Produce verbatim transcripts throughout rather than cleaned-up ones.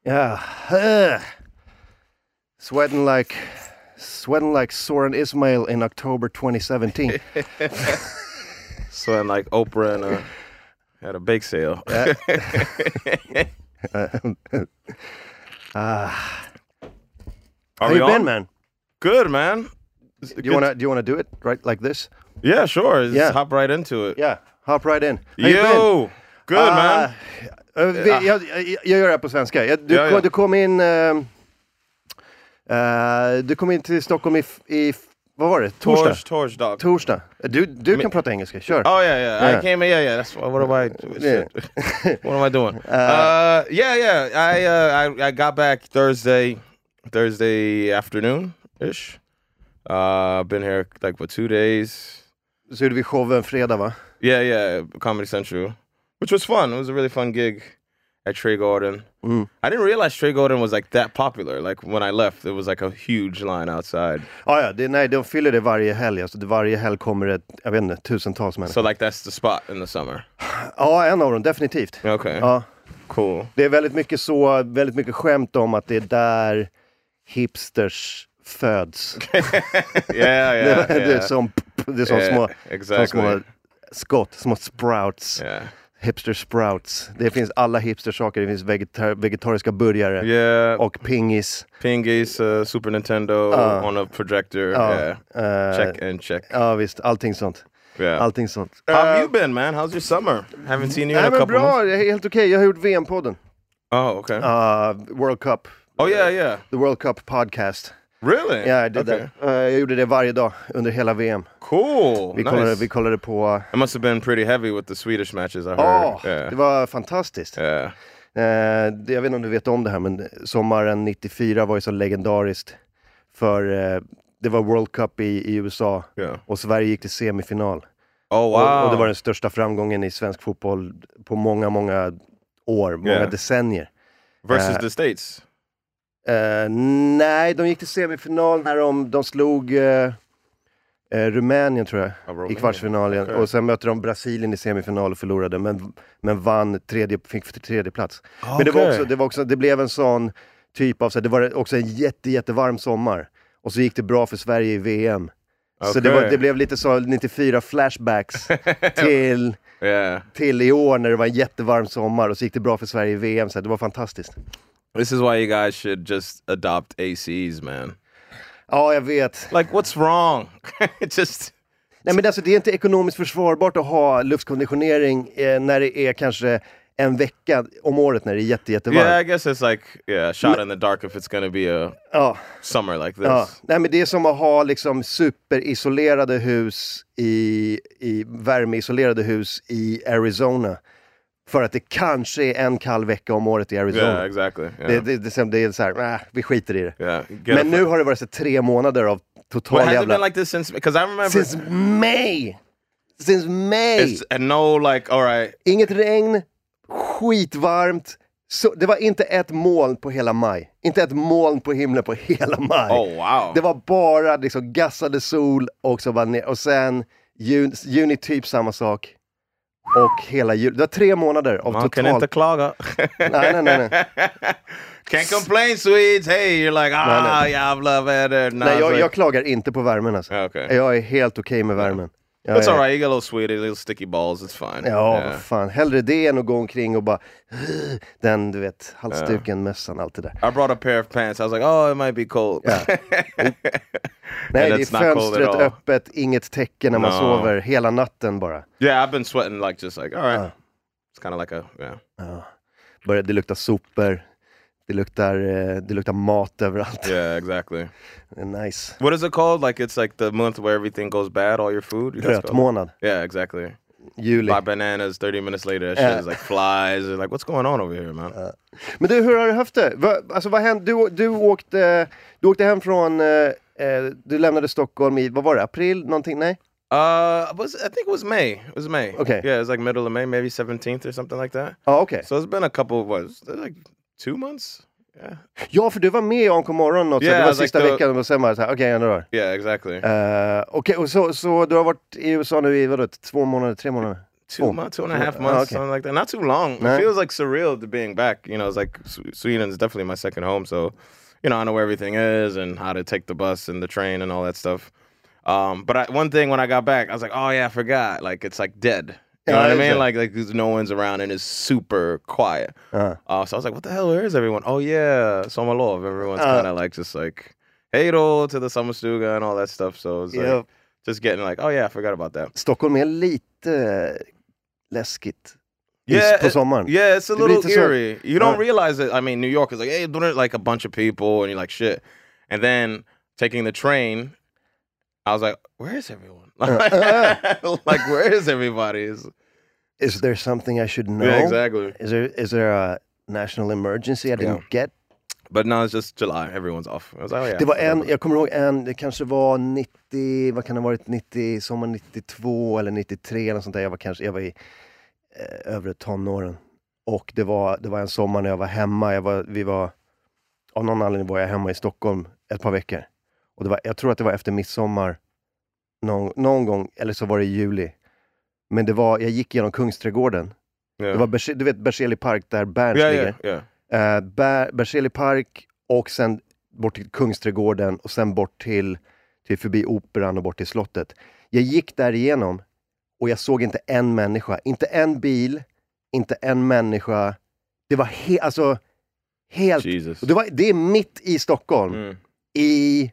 Yeah. Uh, sweating like sweating like Soren Ismail in October twenty seventeen. Sweating like Oprah and uh, at a bake sale. uh, uh, how you been, man? Good, man. Do you wanna do you wanna do it right like this? Yeah, sure. Just Yeah. hop right into it. Yeah, hop right in. How you been? Yo, good Uh, man. Uh, vi, jag, jag, jag gör det här på svenska. Jag, du, Ja, ja. du kom in uh, uh, Du kom in till Stockholm i, i vad var det? Torsdag? Tors, torsdag. Torsdag. Du, du kan prata engelska, kör. Oh yeah, yeah. Yeah. I came in. Yeah, yeah. That's what, what am I? Yeah. Shit. What am I doing? Uh, yeah, yeah. I uh, I I got back Thursday, Thursday afternoon ish. Uh, been here like for two days. Så gjorde vi showen fredag, va? Yeah, yeah. Comedy Central, which was fun. It was a really fun gig at Trey Gordon. Mm. I didn't realize Trey Gordon was like that popular. Like when I left, it was like a huge line outside. Ah, ja, det, nej, de fyller det varje helg. Alltså, det varje helg kommer det, jag vet inte, tusentals människor. So like that's the spot in the summer. Ja, en av dem, definitivt. Okay. Ja. Cool. Det är väldigt mycket så, väldigt mycket skämt om att det är där hipsters föds. yeah, yeah, det, det är yeah. som, det är som Yeah, små, exactly. som små skott, små sprouts. Yeah. Hipster sprouts. Det finns alla hipstersaker. Det finns vegetar- vegetariska burgare Yeah. och pingis. Pingis, uh, Super Nintendo Uh, on a projector. Ja, Yeah. eh, Check and check. Ja, visst. Allting sånt. Yeah. Allting sånt. How have Eh, you been, man? How's your summer? Haven't seen you in Nej, a men couple bra. months. Det är helt okej. Jag har gjort V M-podden. Oh, okay. Uh, World Cup. oh, yeah, yeah. The World Cup podcast. Really? Yeah, I did okay. that. Uh, jag gjorde det varje dag under hela V M. Cool. Vi nice. kollade, vi kollade på... It must have been pretty heavy with the Swedish matches, I heard. Ja, yeah. det var fantastiskt. Yeah. Eh, det, jag vet inte om du vet om det här, men sommaren nittiofyra var ju så legendariskt. För eh, det var World Cup i, i U S A Yeah. och Sverige gick till semifinal. Oh, wow. Och, och det var den största framgången i svensk fotboll på många, många år, många Yeah. decennier. Versus Eh, the States. Eh, nej, de gick till semifinal när de, de slog eh, eh, Rumänien, tror jag, Oh, i Rumänien. kvartsfinalen. Okay. Och sen mötte de Brasilien i semifinal och förlorade, men, men vann tredje, fick tredje plats. Men det var, också, det var också, det blev en sån typ av, så det var också en jätte, jättevarm sommar. Och så gick det bra för Sverige i V M. Så Okay. det, var, det blev lite så nittiofyra flashbacks till, Yeah. till i år när det var en jättevarm sommar. Och så gick det bra för Sverige i V M, så det var fantastiskt. This is why you guys should just adopt A Cs, man. Ja, jag vet. Like, what's wrong? just... Nej, men alltså, det är inte ekonomiskt försvarbart att ha luftkonditionering eh, när det är kanske en vecka om året när det är jätte, jättevarmt. Yeah, I guess it's like, yeah, shot in the dark if it's gonna be a Ja. summer like this. Ja. Nej, men det är som att ha liksom superisolerade hus i, i värmeisolerade hus i Arizona. För att det kanske är en kall vecka om året i Arizona. Yeah, exactly. Yeah. Det, det, det, det är så här, äh, vi skiter i det. yeah. Get Men a- nu har det varit så tre månader av total Well, has it jävla... been like this since? Because I remember Since May! Since May! it's and no, like, all right, Inget regn, skitvarmt. Så, det var inte ett moln på hela maj. Inte ett moln på himlen på hela maj. oh wow, Det var bara liksom gassade sol och så bara ner. Och sen juni, juni typ samma sak. Och hela juli. Det var tre månader av man kan totalt... inte klaga. Nej, nej, nej, nej. Can't complain, Swedes. Hey, you're like, ah, nej. jävla väder. Nah, Nej, it's jag, like- jag klagar inte på värmen alltså. Yeah, okay. Jag är helt okej med värmen. Jag It's är- alright, you get a little sweaty, little sticky balls, it's fine. Ja, Yeah. vad fan. Hellre det än att gå omkring och bara... Den, du vet, halsduken, mössan, allt det där. I brought a pair of pants. I was like, oh, it might be cold. Ja. Nej, And det it's är not cold at fönstret all. öppet, inget täcke när man No. sover, hela natten bara. Yeah, I've been sweating like just like, all right. Ja. It's kind of like a, yeah. Ja. Börjar, det luktar sopor, det luktar, eh, det luktar mat överallt. Yeah, exactly. Det är nice. What is it called? Like it's like the month where everything goes bad, all your food? That's called- Rötmånad, Yeah, exactly. juli. Buy bananas, thirty minutes later, that Yeah. shit is like flies. Or like, what's going on over here, man? Men du, hur har du haft det? Va, alltså vad hände? Du, du, åkte, du åkte hem från, eh, eh, du lämnade Stockholm i, vad var det, april? Någonting? Nej? Uh, was I think it was May. It was May. Okay. Yeah, it was like middle of May, maybe seventeenth or something like that. Ja, okej. So it's been a couple of, what, like two months? Yeah. Ja, för du var med i A M K morgon något, så Yeah, det var like sista the- veckan och sen var det såhär, okej, jag drar. Yeah, exactly. Uh, okej, och så, så du har varit i U S A nu i, vadå, två månader, tre månader? two oh. months, two and a half months, oh, okay. something like that. Not too long. No. It feels like surreal to being back. You know, it's like Sweden is definitely my second home. So, you know, I know where everything is and how to take the bus and the train and all that stuff. Um, but I, one thing when I got back, I was like, oh yeah, I forgot. Like it's like dead. You know what I mean? Like, like no one's around and it's super quiet. Uh-huh. Uh, so I was like, what the hell? Where is everyone? Oh yeah, Sommarlov. Everyone's uh, kind of like just like, hey då to the sommarstuga and all that stuff. So it's yeah. like just getting like, oh yeah, I forgot about that. Stockholm är lite läskigt. Yeah, på sommaren. Yeah, it's a little eerie. You don't uh, realize it. I mean, New York is like, hey, doing it like a bunch of people, and you're like, shit. And then taking the train, I was like, where is everyone? Like, where is everybody? Is, is there something I should know? Yeah, exactly. Is there is there a national emergency I didn't yeah. get? But no, it's just July. Everyone's off. I was like, oh, yeah. Det var en, jag kommer ihåg en, det kanske var nittio, vad kan det ha varit, nittio, sommar nittiotvå eller nittiotre eller sånt där. Jag var kanske, jag var i eh, övre tonåren. Och det var, det var en sommar när jag var hemma. Jag var, vi var, av någon anledning var jag hemma i Stockholm ett par veckor. Och det var, jag tror att det var efter midsommar någon, någon gång, eller så var det i juli. Men det var, jag gick genom Kungsträdgården. Yeah. Det var, Ber, du vet, Berzelii park där Berns yeah, ligger. Yeah, yeah. Uh, Ber, Berzelii park och sen bort till Kungsträdgården och sen bort till, till förbi operan och bort till slottet. Jag gick där igenom och jag såg inte en människa. Inte en bil, inte en människa. Det var he, alltså, helt... Det, var, det är mitt i Stockholm. Mm. I...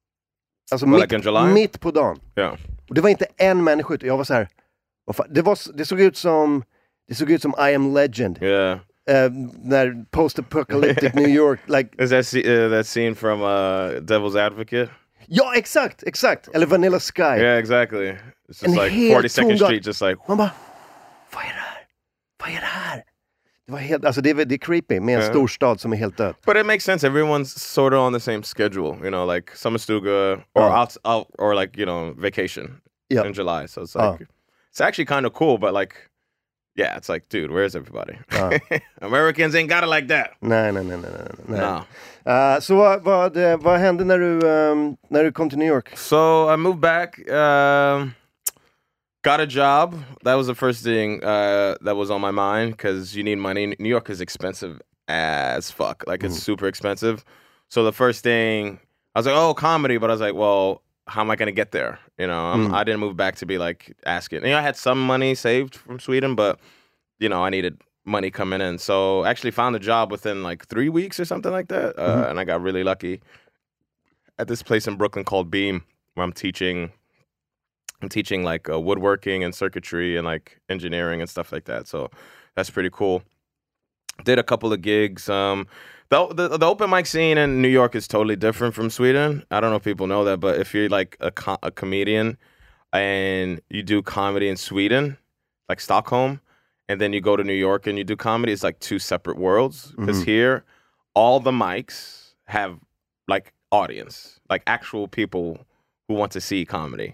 Alltså well, mitt, like mitt på dagen. Yeah. Och det var inte en människa. Jag var så här... Det, var, det såg ut som... Det såg ut som I Am Legend. Yeah. Uh, när post-apocalyptic New York, like... Is that, uh, that scene from uh, Devil's Advocate? Ja, exakt, exakt. Eller Vanilla Sky. Yeah, exactly. It's just en like forty-second Street, just like... Man bara, vad är det här? Vad är det här? Det var helt, alltså det är, det är creepy med en yeah. storstad som är helt död. But it makes sense. Everyone's sort of on the same schedule, you know, like sommarstuga or uh. out, out, or like, you know, vacation yep. in July. So it's like, uh. it's actually kind of cool, but like, yeah, it's like, dude, where's everybody? Uh. Americans ain't got it like that. Nej, nej, nej, nej, nej. No. Uh, så vad, vad, vad hände när du, um, när du kom till New York? So I moved back, uh, got a job. That was the first thing uh, that was on my mind because you need money. New York is expensive as fuck. Like, it's mm. super expensive. So the first thing, I was like, oh, comedy. But I was like, well, how am I going to get there? You know, mm. I didn't move back to be like asking. You know, I had some money saved from Sweden, but, you know, I needed money coming in. So I actually found a job within like three weeks or something like that. Uh, mm-hmm. And I got really lucky at this place in Brooklyn called Beam, where I'm teaching, I'm teaching like uh, woodworking and circuitry and like engineering and stuff like that. So that's pretty cool. Did a couple of gigs. Um, The, the the open mic scene in New York is totally different from Sweden. I don't know if people know that, but if you're like a, co- a comedian and you do comedy in Sweden, like Stockholm, and then you go to New York and you do comedy, it's like two separate worlds. Because mm-hmm. here, all the mics have like audience, like actual people who want to see comedy.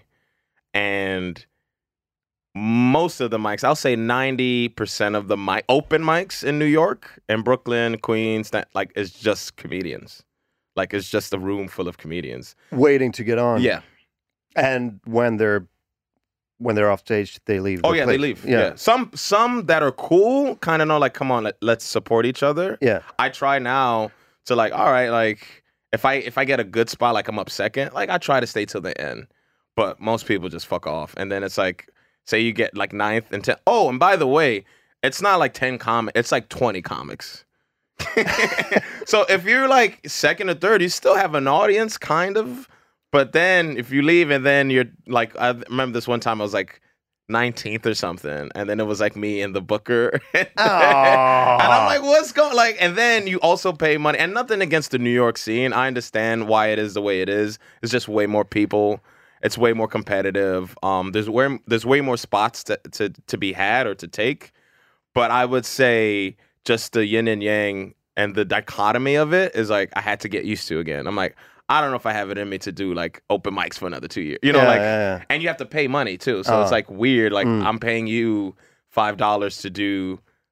And most of the mics, I'll say ninety percent of the mic, open mics in New York and Brooklyn, Queens, that like it's just comedians. Like it's just a room full of comedians waiting to get on. Yeah, and when they're when they're off stage, they leave. Oh the yeah, place. they leave. Yeah. yeah, some some that are cool, kind of know like, come on, let, let's support each other. Yeah, I try now to like, all right, like if I if I get a good spot, like I'm up second, like I try to stay till the end. But most people just fuck off, and then it's like. Say you get like ninth and tenth. Oh, and by the way, it's not like ten comics. It's like twenty comics. So if you're like second or third, you still have an audience, kind of. But then if you leave and then you're like, I remember this one time I was like nineteenth or something. And then it was like me and the booker. and, and I'm like, what's going like? And then you also pay money. And nothing against the New York scene. I understand why it is the way it is. It's just way more people. It's way more competitive. Um, there's way there's way more spots to, to to be had or to take, but I would say just the yin and yang and the dichotomy of it is like I had to get used to again. I'm like, I don't know if I have it in me to do like open mics for another two years, you know, yeah, like, yeah, yeah. And you have to pay money too, so uh, it's like weird. Like mm. I'm paying you five dollars to do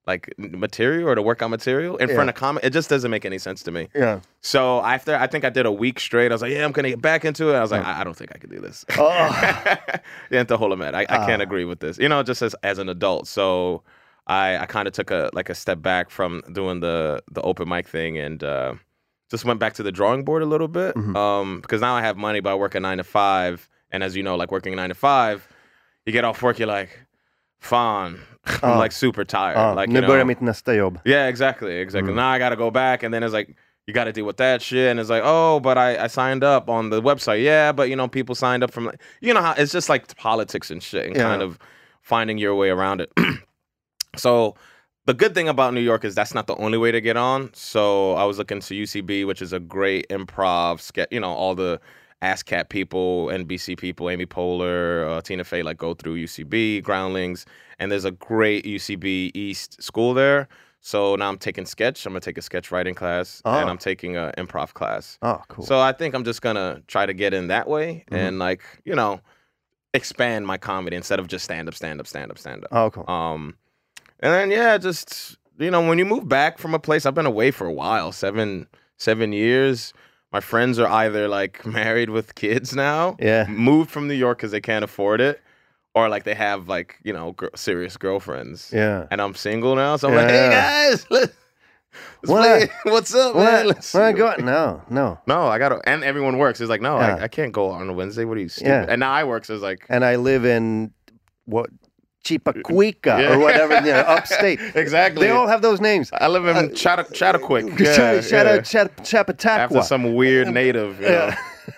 like material or to work on material in Yeah. front of comic. It just doesn't make any sense to me. Yeah. So after I think I did a week straight, I was like, yeah, I'm gonna get back into it. I was like, I, I don't think I could do this. Oh. Yeah, into Holomed. I, I can't Ah. agree with this. You know, just as as an adult. So I I kind of took a like a step back from doing the the open mic thing and uh, just went back to the drawing board a little bit. Mhm. Um, because now I have money, but I work a nine to five, and as you know, like working a nine to five, you get off work, you're like, fan, I'm Ah. like super tired. Ah, like nu you börjar know, mitt nästa jobb. yeah, exactly, exactly. Mm. Now I got to go back, and then it's like you got to deal with that shit, and it's like, oh, but I, I signed up on the website, yeah, but you know, people signed up from, like, you know how it's just like politics and shit, and Yeah. kind of finding your way around it. So the good thing about New York is that's not the only way to get on. So I was looking to U C B, which is a great improv sketch, you know, all the ASCAP people, N B C people, Amy Poehler, uh, Tina Fey, like go through U C B, Groundlings, and there's a great U C B East school there. So now I'm taking sketch. I'm gonna take a sketch writing class, Oh. and I'm taking an improv class. Oh, cool. So I think I'm just gonna try to get in that way Mhm. and like you know expand my comedy instead of just stand up, stand up, stand up, stand up. oh, cool. Um, and then yeah, just you know, when you move back from a place, I've been away for a while, seven seven years. My friends are either like married with kids now, Yeah. moved from New York because they can't afford it, or like they have like you know gr- serious girlfriends. Yeah. And I'm single now, so I'm Yeah, like, hey yeah. guys, let's, let's What? play. What's up, man? What? Let's When I see go, what- no, no. No, I gotta, and everyone works. It's like, no, Yeah. I, I can't go on a Wednesday. What are you, stupid? Yeah. And now I work, so it's like, And I live in what Chipacuica Yeah. or whatever, you know, upstate. exactly. They all have those names. I live in Uh, Chatta, Chattaquik. Yeah, Yeah, Shout yeah. out Chap- After Chapataqua. some weird native, you know. Yeah.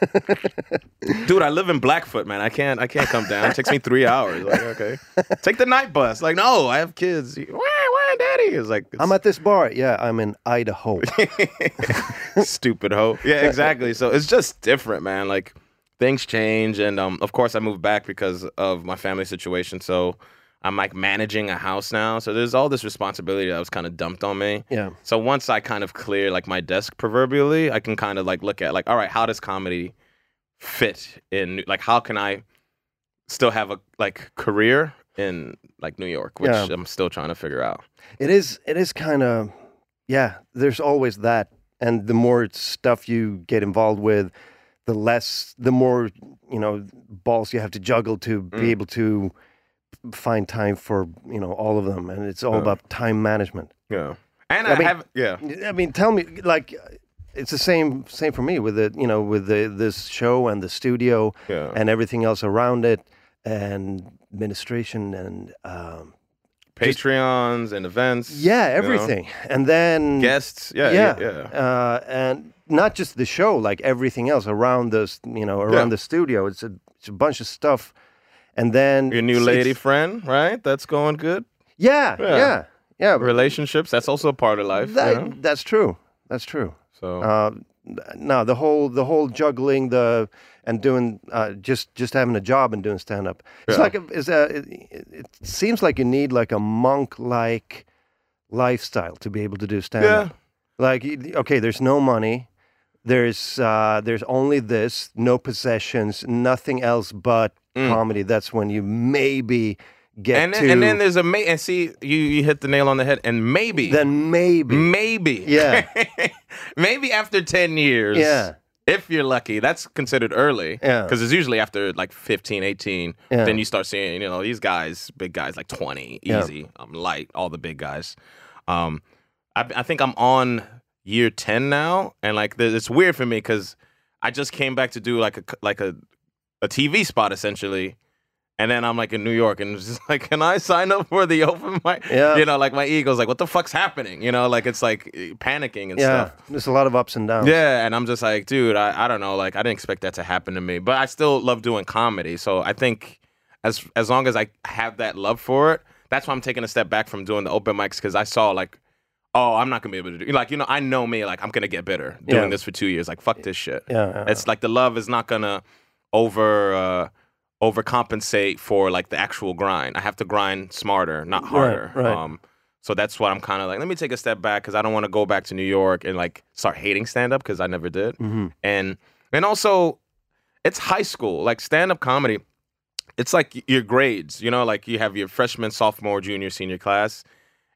Dude, I live in Blackfoot, man. I can't, I can't come down. It takes me three hours. Like, okay, take the night bus. Like, no, I have kids. Where, where, daddy? It's like, I'm at this bar. Yeah, I'm in Idaho. stupid hoe. Yeah, exactly. So it's just different, man. Like things change, and um, of course, I moved back because of my family situation. So I'm like managing a house now. So there's all this responsibility that was kind of dumped on me. Yeah. So once I kind of clear like my desk proverbially, I can kind of like look at like, all right, how does comedy fit in? Like, how can I still have a like career in like New York, which Yeah. I'm still trying to figure out. It is. It is kind of. Yeah. There's always that, and the more stuff you get involved with, the less, the more you know balls you have to juggle to be Mm. able to find time for you know all of them, and it's all Yeah. about time management. Yeah. And I I, mean- have yeah. I mean, tell me, like, it's the same same for me with the you know with the this show and the studio Yeah. and everything else around it, and administration and um, Patreons and events. yeah, you know, everything, and then guests. Yeah, yeah, yeah, yeah. Uh, and not just the show, like everything else around this, you know, around Yeah. the studio. It's a it's a bunch of stuff, and then Your new it's- lady it's- friend, right? That's going good. yeah, Yeah. yeah, yeah. Relationships. That's also a part of life. That, you know? That's true. That's true. So Uh, no, the whole the whole juggling the and doing uh, just just having a job and doing stand up. It's Yeah. like a, it's a, it, it seems like you need like a monk like lifestyle to be able to do stand yeah, up. Like y- okay, there's no money. There's uh, there's only this, no possessions, nothing else but Mm. comedy. That's when you maybe get and to then, and then there's a ma- and see you you hit the nail on the head. And maybe then maybe maybe Yeah. maybe after ten years. Yeah. If you're lucky, that's considered early. Yeah. Because it's usually after like fifteen, eighteen, Yeah. then you start seeing, you know, these guys, big guys, like twenty, Yeah. easy, um, light, all the big guys. Um, I, I think I'm on year ten now. And like, th- it's weird for me because I just came back to do like a, c- like a, a T V spot essentially. And then I'm like in New York and it's just like, can I sign up for the open mic? Yeah. You know, like my ego's like, what the fuck's happening? You know, like it's like eh, panicking and yeah. stuff. There's a lot of ups and downs. Yeah, and I'm just like, dude, I, I don't know, like I didn't expect that to happen to me, but I still love doing comedy. So I think as as long as I have that love for it, that's why I'm taking a step back from doing the open mics because I saw like, oh, I'm not gonna be able to do like you know I know me like I'm gonna get better doing Yeah. this for two years. Like fuck this shit. Yeah, yeah. It's like the love is not gonna over. Uh, overcompensate for like the actual grind. I have to grind smarter, not harder. right. Um, so that's what I'm kind of like. Let me take a step back because I don't want to go back to New York and like start hating stand up because I never did. Mhm. And and also, it's high school. Like stand up comedy, it's like your grades. You know, like you have your freshman, sophomore, junior, senior class,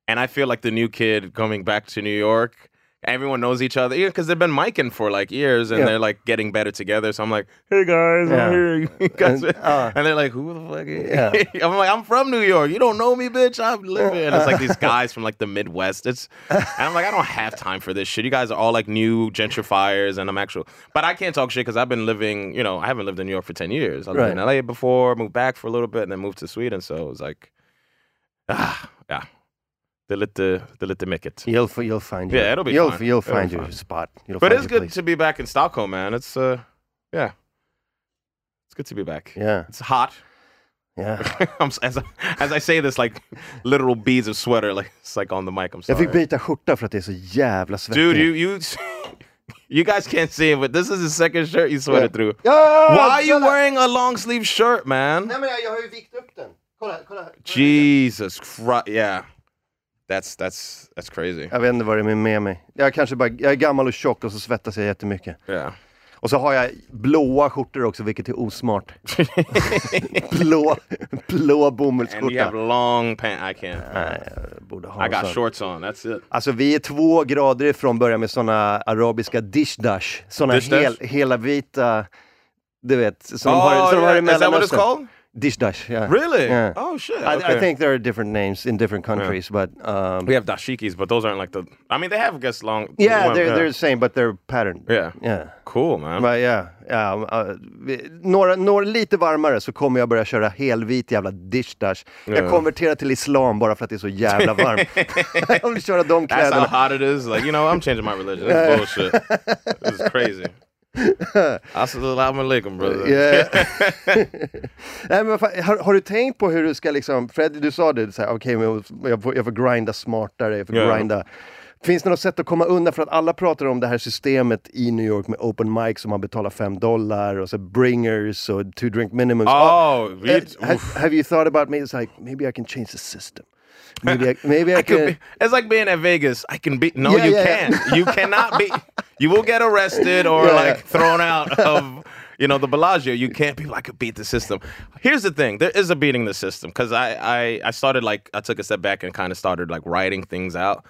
And I feel like the new kid coming back to New York, everyone knows each other because they've been micing for like years and yeah. they're like getting better together. So I'm like, hey guys, yeah. I'm here. You guys and, uh, and they're like, who the fuck is yeah. I'm like, I'm from New York. You don't know me, bitch. I live here. And it's like these guys from like the Midwest. It's and I'm like, I don't have time for this shit. You guys are all like new gentrifiers and I'm actual. But I can't talk shit because I've been living, you know, I haven't lived in New York for ten years. I lived right. in L A before, moved back for a little bit and then moved to Sweden. So it was like, ah, yeah. Det är lite, det är lite mycket. You'll, you'll find your, yeah, it'll be you'll, fine. You'll find it'll your spot. You'll but find it's good place. to be back in Stockholm, man. It's, uh, yeah. It's good to be back. Yeah. It's hot. Yeah. I'm, as, I, as I say this, like, literal beads of sweater, like, it's like on the mic, I'm sorry. Jag fick byta skjorta för att det är så jävla svettigt. Dude, you, you, you guys can't see it, but this is the second shirt you sweated yeah. through. Ja, Why are you wearing a long sleeve shirt, man? Nej, men jag, jag har ju vikt upp den. Kolla, kolla. kolla Jesus Christ, yeah. That's, that's, that's crazy. Jag vet inte vad det är med mig. Jag, kanske bara, jag är gammal och tjock och så svettas jag jättemycket. Yeah. Och så har jag blåa skjortor också, vilket är osmart. blå, blå bomullsskjorta. And you have long pants. I can't. Nej, jag borde ha I got sån. shorts on, that's it. Alltså vi är två grader ifrån början med såna arabiska dishdash. Såna dish hel, hela vita, du vet, som oh, har, som yeah. har i Is that what it's Mellanöstern. called? Dishdash, yeah. Really? Yeah. Oh shit. I, okay. I think there are different names in different countries, yeah. but um, we have dashikis, but those aren't like the. I mean, they have I guess long. Yeah, one, they're yeah. they're the same, but they're patterned. Yeah, yeah. Cool, man. But yeah, yeah. Uh, några, några lite varmare så kommer jag börja köra helvit jävla dishdash. Yeah. Jag konverterar till islam bara för att det är så jävla varmt. Jag vill köra de kläderna. That's how hot it is. Like, you know, I'm changing my religion. This is bullshit. This is crazy. Assalamu alaikum, brother. Yeah. Nej, men har, har du tänkt på hur du ska liksom, Fred, du sa det så här, okej, okay, jag, får, jag får grinda smartare, jag får yeah. grinda. Finns det något sätt att komma undan, för att alla pratar om det här systemet i New York med open mic som man betalar fem dollar och så bringers och two drink minimums. Oh, oh have, have, have you thought about me? It's like, maybe I can change the system. Maybe I, maybe I, I can. Be, it's like being at Vegas. I can be. No, yeah, you yeah, can't. Yeah. You cannot be. You will get arrested or yeah, like yeah. thrown out of, you know, the Bellagio. You can't be like, I could beat the system. Here's the thing. There is a beating the system. Because I, I, I started like, I took a step back and kind of started like writing things out.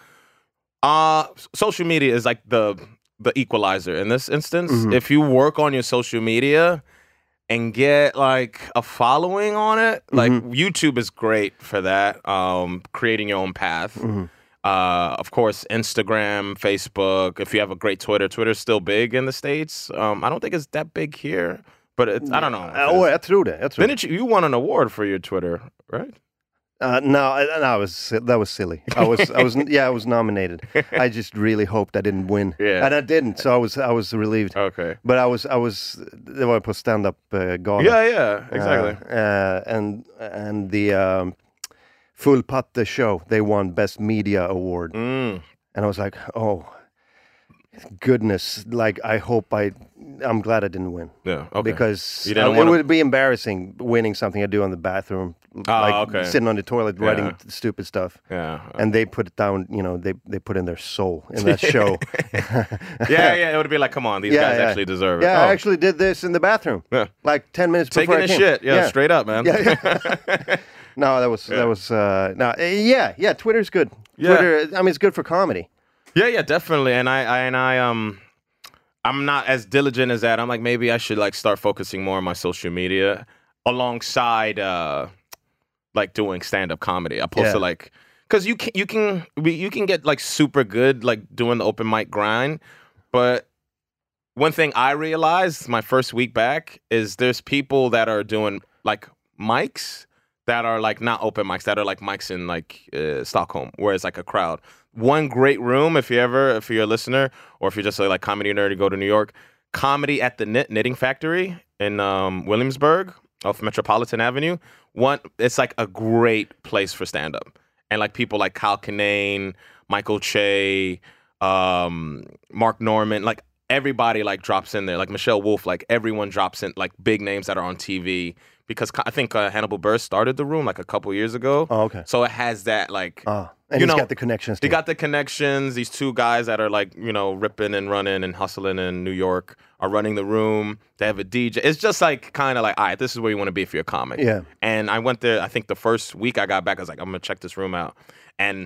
Uh, social media is like the, the equalizer in this instance. Mm-hmm. If you work on your social media and get like a following on it, like mm-hmm. YouTube is great for that. Um, creating your own path. Mm-hmm. Uh, of course, Instagram, Facebook. If you have a great Twitter, Twitter's still big in the States. Um, I don't think it's that big here, but it's, I don't know. Oh, jag tror det. Jag tror Didn't you, you won an award for your Twitter, right? Uh, no, no, I was that was silly. I was, I was, yeah, I was nominated. I just really hoped I didn't win, yeah. and I didn't. So I was, I was relieved. Okay, but I was, I was, they were på stand-up uh, gala. Yeah, yeah, exactly. Uh, uh, and and the um, Full Patte show, they won Best Media Award, mm. and I was like, oh, goodness! Like I hope I, I'm glad I didn't win. Yeah, okay. Because you didn't I, wanna... it would be embarrassing winning something I do in the bathroom. Oh, like okay. Sitting on the toilet yeah. writing stupid stuff. Yeah. And they put it down, you know, they they put in their soul in that show. yeah, yeah, it would be like, come on, these yeah, guys yeah. actually deserve it. Yeah, oh. I actually did this in the bathroom. Yeah. Like ten minutes Taking before I Taking came. a shit, yeah, yeah, straight up, man. Yeah, yeah. no, that was, yeah. that was, uh, no, uh, yeah, yeah, Twitter's good. Yeah. Twitter, I mean, it's good for comedy. Yeah, yeah, definitely. And I, I and I, um... I'm not as diligent as that. I'm like, maybe I should like start focusing more on my social media alongside uh like doing stand-up comedy. I posted yeah. like, because you can you can you can get like super good like doing the open mic grind, but one thing I realized my first week back is there's people that are doing like mics that are like not open mics, that are like mics in like uh, Stockholm, where it's like a crowd. One great room, if you ever, if you're a listener, or if you're just a like comedy nerd, you go to New York, Comedy at the Knit Knitting Factory in um, Williamsburg off Metropolitan Avenue. One, it's like a great place for stand-up. And like people like Kyle Kinane, Michael Che, um, Mark Norman, like everybody like drops in there. Like Michelle Wolf, like everyone drops in, like big names that are on T V. Because I think uh, Hannibal Buress started the room like a couple years ago. Oh, okay. So it has that like... Uh, and you he's know, got the connections. He got the connections. These two guys that are like, you know, ripping and running and hustling in New York are running the room. They have a D J. It's just like kind of like, all right, this is where you want to be if you're a comic. Yeah. And I went there, I think the first week I got back, I was like, I'm going to check this room out. And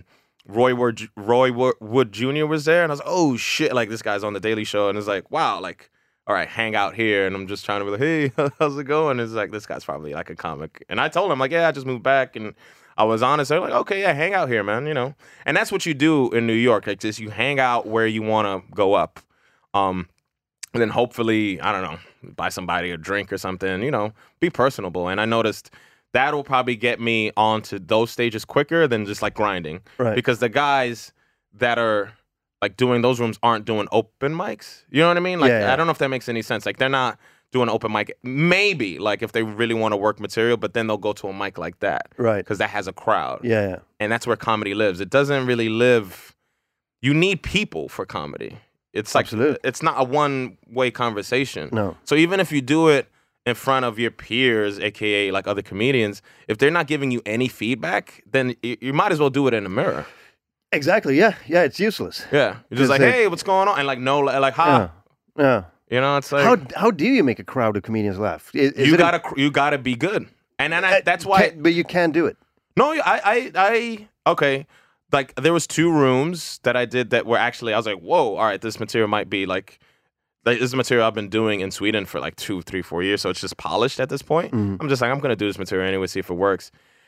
Roy Wood, Roy Wood Junior was there, and I was like, oh shit, like this guy's on the Daily Show, and it's like, wow, like, all right, hang out here, and I'm just trying to be like, hey, how's it going? It's like, this guy's probably like a comic, and I told him like, yeah, I just moved back, and I was honest. They're like, okay, yeah, hang out here, man, you know, and that's what you do in New York, like just you hang out where you want to go up, um, and then hopefully, I don't know, buy somebody a drink or something, you know, be personable, and I noticed. That'll probably get me onto those stages quicker than just like grinding. Right. Because the guys that are like doing those rooms aren't doing open mics. You know what I mean? Like, yeah, yeah. I don't know if that makes any sense. Like, they're not doing open mic. Maybe, like, if they really want to work material, but then they'll go to a mic like that. Right. Because that has a crowd. Yeah, yeah. And that's where comedy lives. It doesn't really live. You need people for comedy. It's like, Absolutely. It's not a one-way conversation. No. So even if you do it in front of your peers, aka like other comedians, if they're not giving you any feedback, then you, you might as well do it in the mirror. Exactly. Yeah. Yeah. It's useless. Yeah, you're just like, they, hey, what's going on? And like, no, like, ha. Yeah. yeah. You know, it's like how how do you make a crowd of comedians laugh? Is, is you it gotta a, you gotta be good, and then I, that's why. Can, but you can do it. No, I, I, I, okay. Like there was two rooms that I did that were actually I was like, whoa, all right, this material might be like. Like, this is material I've been doing in Sweden for like two, three, four years, so it's just polished at this point. Mm. I'm just like, I'm gonna do this material anyway, see if it works.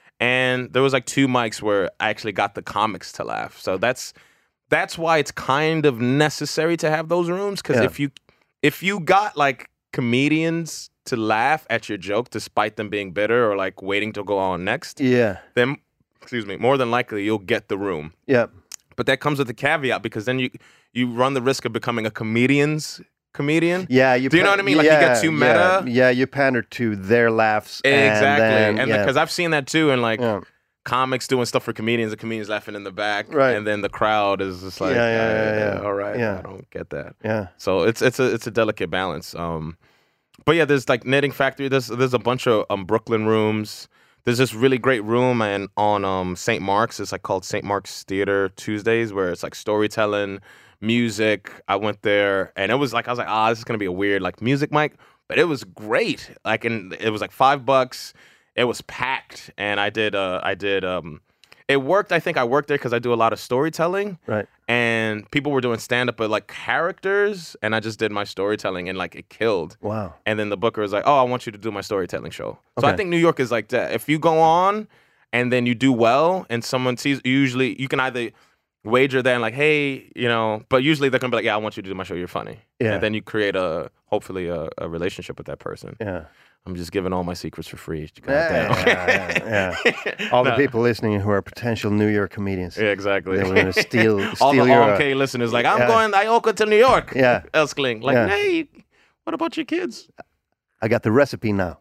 And there was like two mics where I actually got the comics to laugh. So that's that's why it's kind of necessary to have those rooms. Because yeah. if you if you got like comedians to laugh at your joke despite them being bitter or like waiting to go on next, yeah, then excuse me, more than likely you'll get the room. Yeah. But that comes with a caveat because then you you run the risk of becoming a comedian's comedian. Yeah, you do you know what I mean? Like yeah, you get too meta. Yeah, yeah, you pander to their laughs. Exactly, and and because yeah. I've seen that too, and like yeah. comics doing stuff for comedians, the comedians laughing in the back, right? And then the crowd is just like, yeah, yeah, yeah, yeah, yeah. all right, yeah. I don't get that. Yeah. So it's it's a it's a delicate balance. Um, but yeah, there's like Knitting Factory. There's there's a bunch of um Brooklyn rooms. There's this really great room and on um Saint Mark's. It's like called Saint Mark's Theater Tuesdays, where it's like storytelling. Music. I went there and it was like I was like, ah, oh, this is gonna be a weird like music mic, but it was great. Like, and it was like five bucks. It was packed, and I did. Uh, I did. Um, it worked. I think I worked there because I do a lot of storytelling. Right. And people were doing stand up, but like characters, and I just did my storytelling, and like it killed. Wow. And then the booker was like, oh, I want you to do my storytelling show. So okay. I think New York is like that. If you go on, and then you do well, and someone sees, usually you can either wager then like, hey, you know, but usually they're gonna be like, yeah, I want you to do my show, you're funny. Yeah. And then you create a hopefully a, a relationship with that person. Yeah. I'm just giving all my secrets for free. Yeah, yeah, yeah, yeah. All no. the people listening who are potential New York comedians. Yeah, exactly. They're gonna steal, steal all the your, O M K listeners like, I'm yeah. going Ioka to New York. Yeah. Elskling. Like, yeah. hey, what about your kids? I got the recipe now.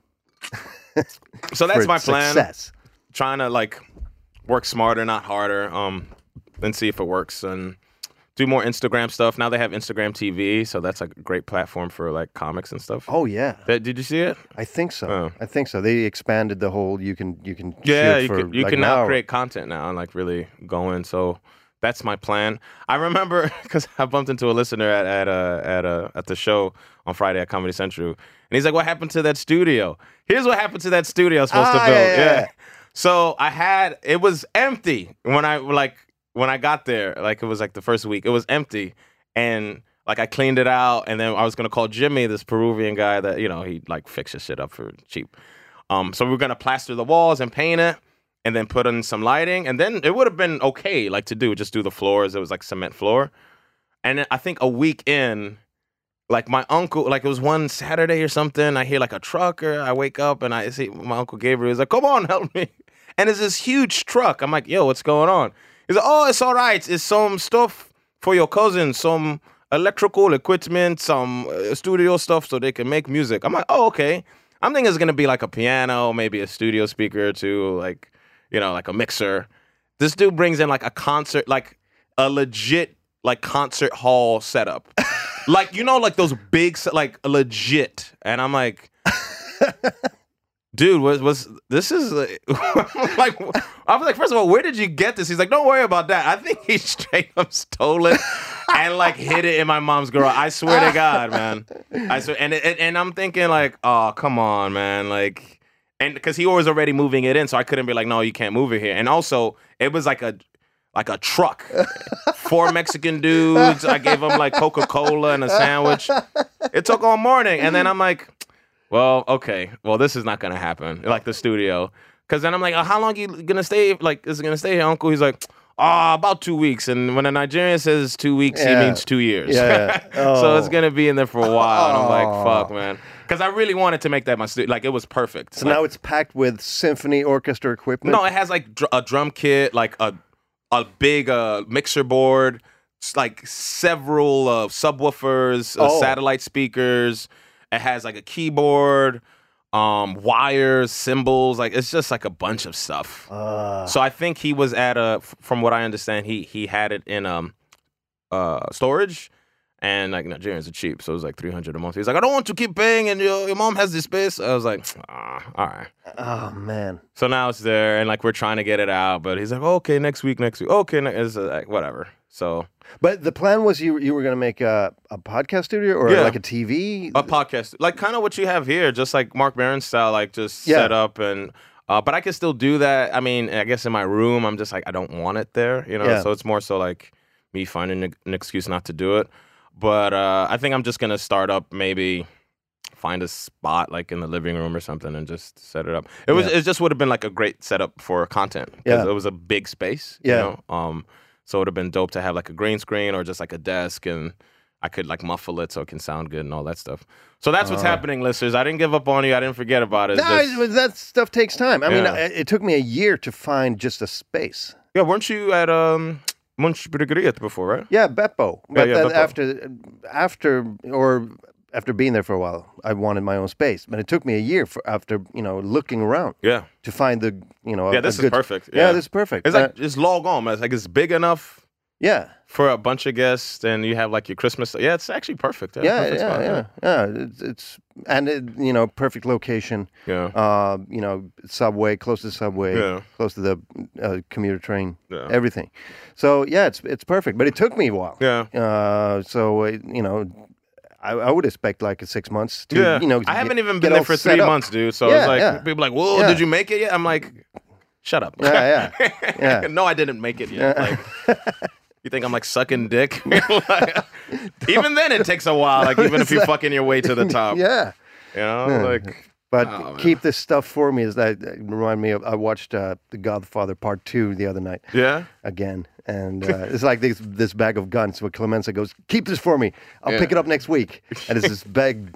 So that's my plan. Success. Trying to like work smarter, not harder. Um and see if it works and do more Instagram stuff. Now they have Instagram T V, so that's like a great platform for like comics and stuff. Oh yeah. That, did you see it? I think so. Oh. I think so. They expanded the whole you can you can Yeah, shoot you for can, you like can an now hour. create content now and like really go in. So that's my plan. I remember because I bumped into a listener at at uh, at uh, at the show on Friday at Comedy Central, and he's like, "What happened to that studio?" Here's what happened to that studio I was supposed ah, to build. Yeah, yeah, yeah. So I had it was empty when I like when I got there. Like it was like the first week, it was empty, and like I cleaned it out, and then I was gonna call Jimmy, this Peruvian guy that you know he like fixes shit up for cheap. Um, so we were gonna plaster the walls and paint it. And then put in some lighting, and then it would have been okay, like to do, just do the floors. It was like cement floor. And then I think a week in, like my uncle, like it was one Saturday or something, I hear like a trucker, I wake up and I see my Uncle Gabriel, he's like, come on, help me. And it's this huge truck. I'm like, yo, what's going on? He's like, oh, it's all right. It's some stuff for your cousin, some electrical equipment, some uh, studio stuff so they can make music. I'm like, oh, okay. I'm thinking it's going to be like a piano, maybe a studio speaker or two, like, you know, like a mixer. This dude brings in like a concert, like a legit like concert hall setup. Like, you know, like those big, like legit. And I'm like, dude, was was this is like, like I was like, first of all, where did you get this? He's like, don't worry about that. I think he straight up stole it and like hid it in my mom's garage. I swear to God, man. I swear, and and, and I'm thinking like, oh, come on, man, like. And because he was already moving it in, so I couldn't be like, no, you can't move it here. And also, it was like a like a truck. Four Mexican dudes. I gave them like Coca-Cola and a sandwich. It took all morning. And then I'm like, well, okay. Well, this is not going to happen. Like the studio. Because then I'm like, oh, how long are you going to stay? Like, is it going to stay here, Uncle? He's like, oh, about two weeks. And when a Nigerian says two weeks, yeah. he means two years. Yeah. Oh. So it's going to be in there for a while. And I'm like, fuck, man. Because I really wanted to make that my studio. Like, it was perfect. So like, now it's packed with symphony orchestra equipment? No, it has like dr- a drum kit, like a a big uh, mixer board, like several uh, subwoofers, uh, oh. satellite speakers. It has like a keyboard, um, wires, cymbals. Like it's just like a bunch of stuff. Uh. So I think he was at a, from what I understand, he he had it in um uh storage. And like Nigerians are cheap, so it was like three hundred a month. He's like, I don't want to keep paying, and your, your mom has this space. I was like, ah, all right. Oh man. So now it's there, and like we're trying to get it out, but he's like, oh, okay, next week, next week, okay, ne-. It's uh, like whatever. So, but the plan was you you were gonna make a, a podcast studio or yeah. like a T V, a podcast, like kind of what you have here, just like Mark Maron style, like just yeah. set up and. Uh, but I can still do that. I mean, I guess in my room, I'm just like I don't want it there, you know. Yeah. So it's more so like me finding an excuse not to do it. But uh, I think I'm just gonna start up, maybe find a spot like in the living room or something, and just set it up. It was yeah. it just would have been like a great setup for content because yeah. it was a big space. Yeah. You know? Um. So it would have been dope to have like a green screen or just like a desk, and I could like muffle it so it can sound good and all that stuff. So that's what's uh, happening, listeners. I didn't give up on you. I didn't forget about it. Nah, just, that stuff takes time. I yeah. mean, it, it took me a year to find just a space. Yeah, weren't you at um? Munchbrygeriet before, right? Yeah, Beppo. But yeah, yeah, then Beppo. after, after, or after being there for a while, I wanted my own space. But it took me a year for after you know looking around. Yeah. To find the you know. Yeah, a, this a is good, perfect. Yeah. yeah, this is perfect. It's uh, like it's log on, man. It's like it's big enough. Yeah. For a bunch of guests, and you have like your Christmas. Yeah, it's actually perfect. Yeah, yeah, perfect yeah, spot, yeah, yeah, yeah. It's, it's and it, you know, perfect location. Yeah. Uh, you know, subway, close to the subway, yeah. close to the uh, commuter train, yeah. everything. So yeah, it's it's perfect. But it took me a while. Yeah. Uh, so uh, you know, I, I would expect like six months. To, yeah. You know, I haven't get, even been there for three up. months, dude. So yeah, it's like yeah. people are like, "Whoa, yeah. did you make it yet?" I'm like, "Shut up." Yeah, yeah, yeah. No, I didn't make it yet. Yeah. Like. You think I'm like sucking dick? Like, even then, it takes a while. Like even if you're fucking your way to the top. Yeah. You know, yeah. like. But oh, keep this stuff for me. Is that remind me of? I watched uh, The Godfather Part Two the other night. Yeah. Again, and uh, it's like this this bag of guns. Where Clemenza goes, keep this for me. I'll yeah. pick it up next week. And it's this bag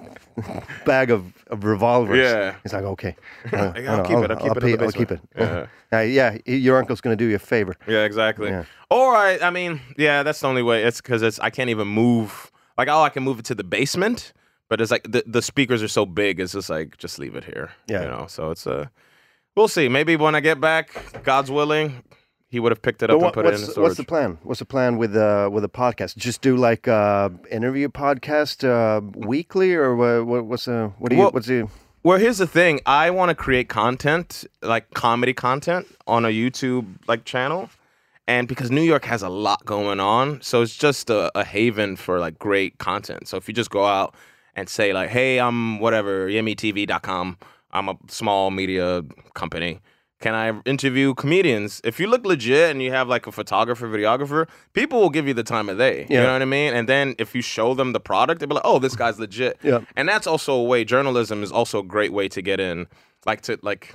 bag of, of revolvers. Yeah. He's like, okay, uh, I'll, I'll keep it. I'll keep I'll it. pay, in the I'll keep it. Yeah. Uh, yeah. Your uncle's gonna do you a favor. Yeah. Exactly. Yeah. Or I, I mean, yeah, that's the only way. It's because it's I can't even move. Like, oh, I can move it to the basement. But it's like the, the speakers are so big, it's just like, just leave it here. Yeah. You know, so it's a, uh, we'll see. Maybe when I get back, God's willing, he would have picked it up what, and put it in the storage. What's the plan? What's the plan with uh with a podcast? Just do like uh interview podcast uh weekly, or what? what what's the what do you? Well, what's the? Well, here's the thing. I want to create content, like comedy content, on a YouTube like channel, and because New York has a lot going on, so it's just a, a haven for like great content. So if you just go out and say like, hey, I'm whatever, yemi T V dot com. I'm a small media company. Can I interview comedians? If you look legit and you have like a photographer, videographer, people will give you the time of day. Yeah. You know what I mean? And then if you show them the product, they'll be like, oh, this guy's legit. Yeah. And that's also a way, journalism is also a great way to get in. Like to like,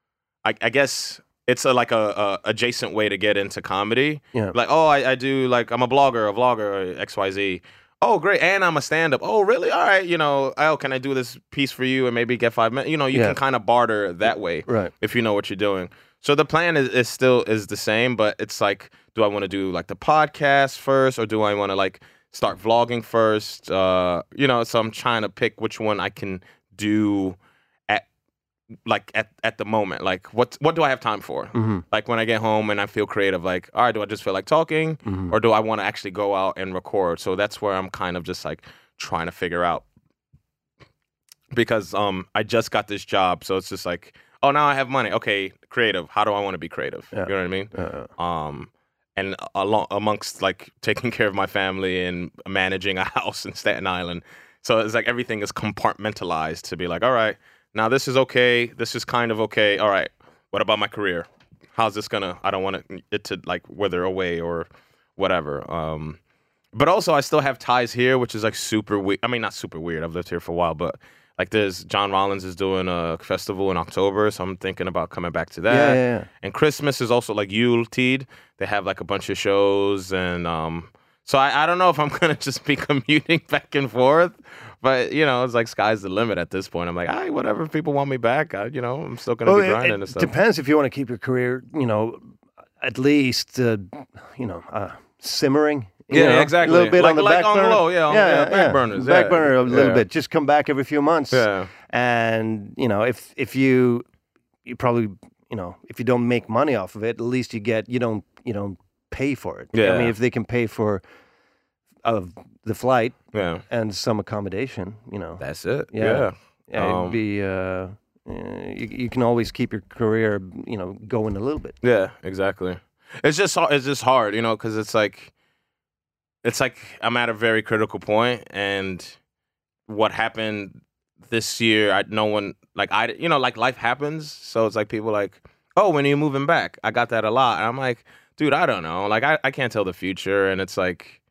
I, I guess it's a, like a, a adjacent way to get into comedy. Yeah. Like, oh, I, I do like, I'm a blogger, a vlogger, X Y Z. Oh, great. And I'm a stand-up. Oh, really? All right. You know, oh, can I do this piece for you and maybe get five minutes? You know, you yeah. can kind of barter that way. Right. If you know what you're doing. So the plan is, is still is the same, but it's like, do I want to do like the podcast first, or do I want to like start vlogging first? Uh, you know, so I'm trying to pick which one I can do at like at, at the moment. Like what what do I have time for? Mm-hmm. Like when I get home and I feel creative, like, all right, do I just feel like talking, mm-hmm. or do I want to actually go out and record? So that's where I'm kind of just like trying to figure out, because um I just got this job, so it's just like, oh, now I have money. Okay, creative. How do I want to be creative? Yeah. You know what I mean? Uh, Um, and along amongst like taking care of my family and managing a house in Staten Island, so it's like everything is compartmentalized to be like, all right, now this is okay. This is kind of okay. All right, what about my career? how's this gonna? I don't want it, it to like wither away or whatever. Um, but also, I still have ties here, which is like super weird. I mean, not super weird. I've lived here for a while, but like there's John Rollins is doing a festival in October, so I'm thinking about coming back to that. Yeah, yeah, yeah. And Christmas is also like Yule Tide. They have like a bunch of shows, and um, so I, I don't know if I'm gonna just be commuting back and forth. But, you know, it's like sky's the limit at this point. I'm like, hey, whatever, if people want me back, I, you know, I'm still going to well, be grinding it, and it stuff. Depends if you want to keep your career, you know, at least, uh, you know, uh, simmering. You yeah, know, exactly. A little bit like, on the like back on burner. the low, yeah, on, yeah, yeah, back yeah. burners. Back yeah. burner a little yeah. bit. Just come back every few months. Yeah. And, you know, if if you, you probably, you know, if you don't make money off of it, at least you get, you don't, you don't pay for it. Yeah. I mean, if they can pay for of the flight yeah. and some accommodation, you know. That's it. Yeah. Yeah. Yeah, Um, it'd be, uh, uh, you, you can always keep your career, you know, going a little bit. Yeah, exactly. It's just it's just hard, you know, because it's like it's like I'm at a very critical point, and what happened this year, I no one like I you know like life happens, so it's like people like, oh, when are you moving back? I got that a lot, and I'm like, dude, I don't know, like I, I can't tell the future, and it's like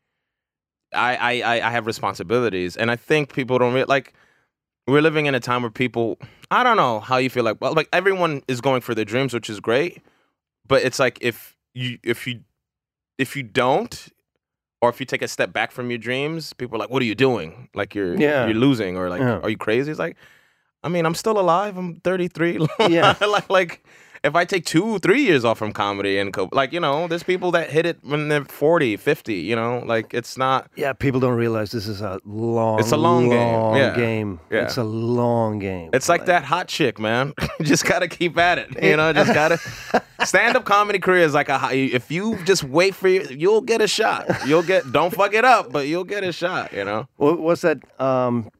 I I I have responsibilities, and I think people don't really like. We're living in a time where people, I don't know how you feel like, well, like everyone is going for their dreams, which is great, but it's like if you if you if you don't, or if you take a step back from your dreams, people are like, what are you doing? Like you're Yeah. you're losing, or like, Yeah. are you crazy? It's like, I mean, I'm still alive. I'm thirty-three. Yeah. like like if I take two, three years off from comedy and co- like, you know, there's people that hit it when they're forty, fifty, you know, like it's not. Yeah, people don't realize this is a long, It's a long game, long yeah. game. Yeah. It's a long game. It's like that hot chick, man. You just gotta keep at it. You know, just gotta. Stand-up comedy career is like a. hot- If you just wait for you, you'll get a shot. You'll get. Don't fuck it up, but you'll get a shot. You know. What, what's that um,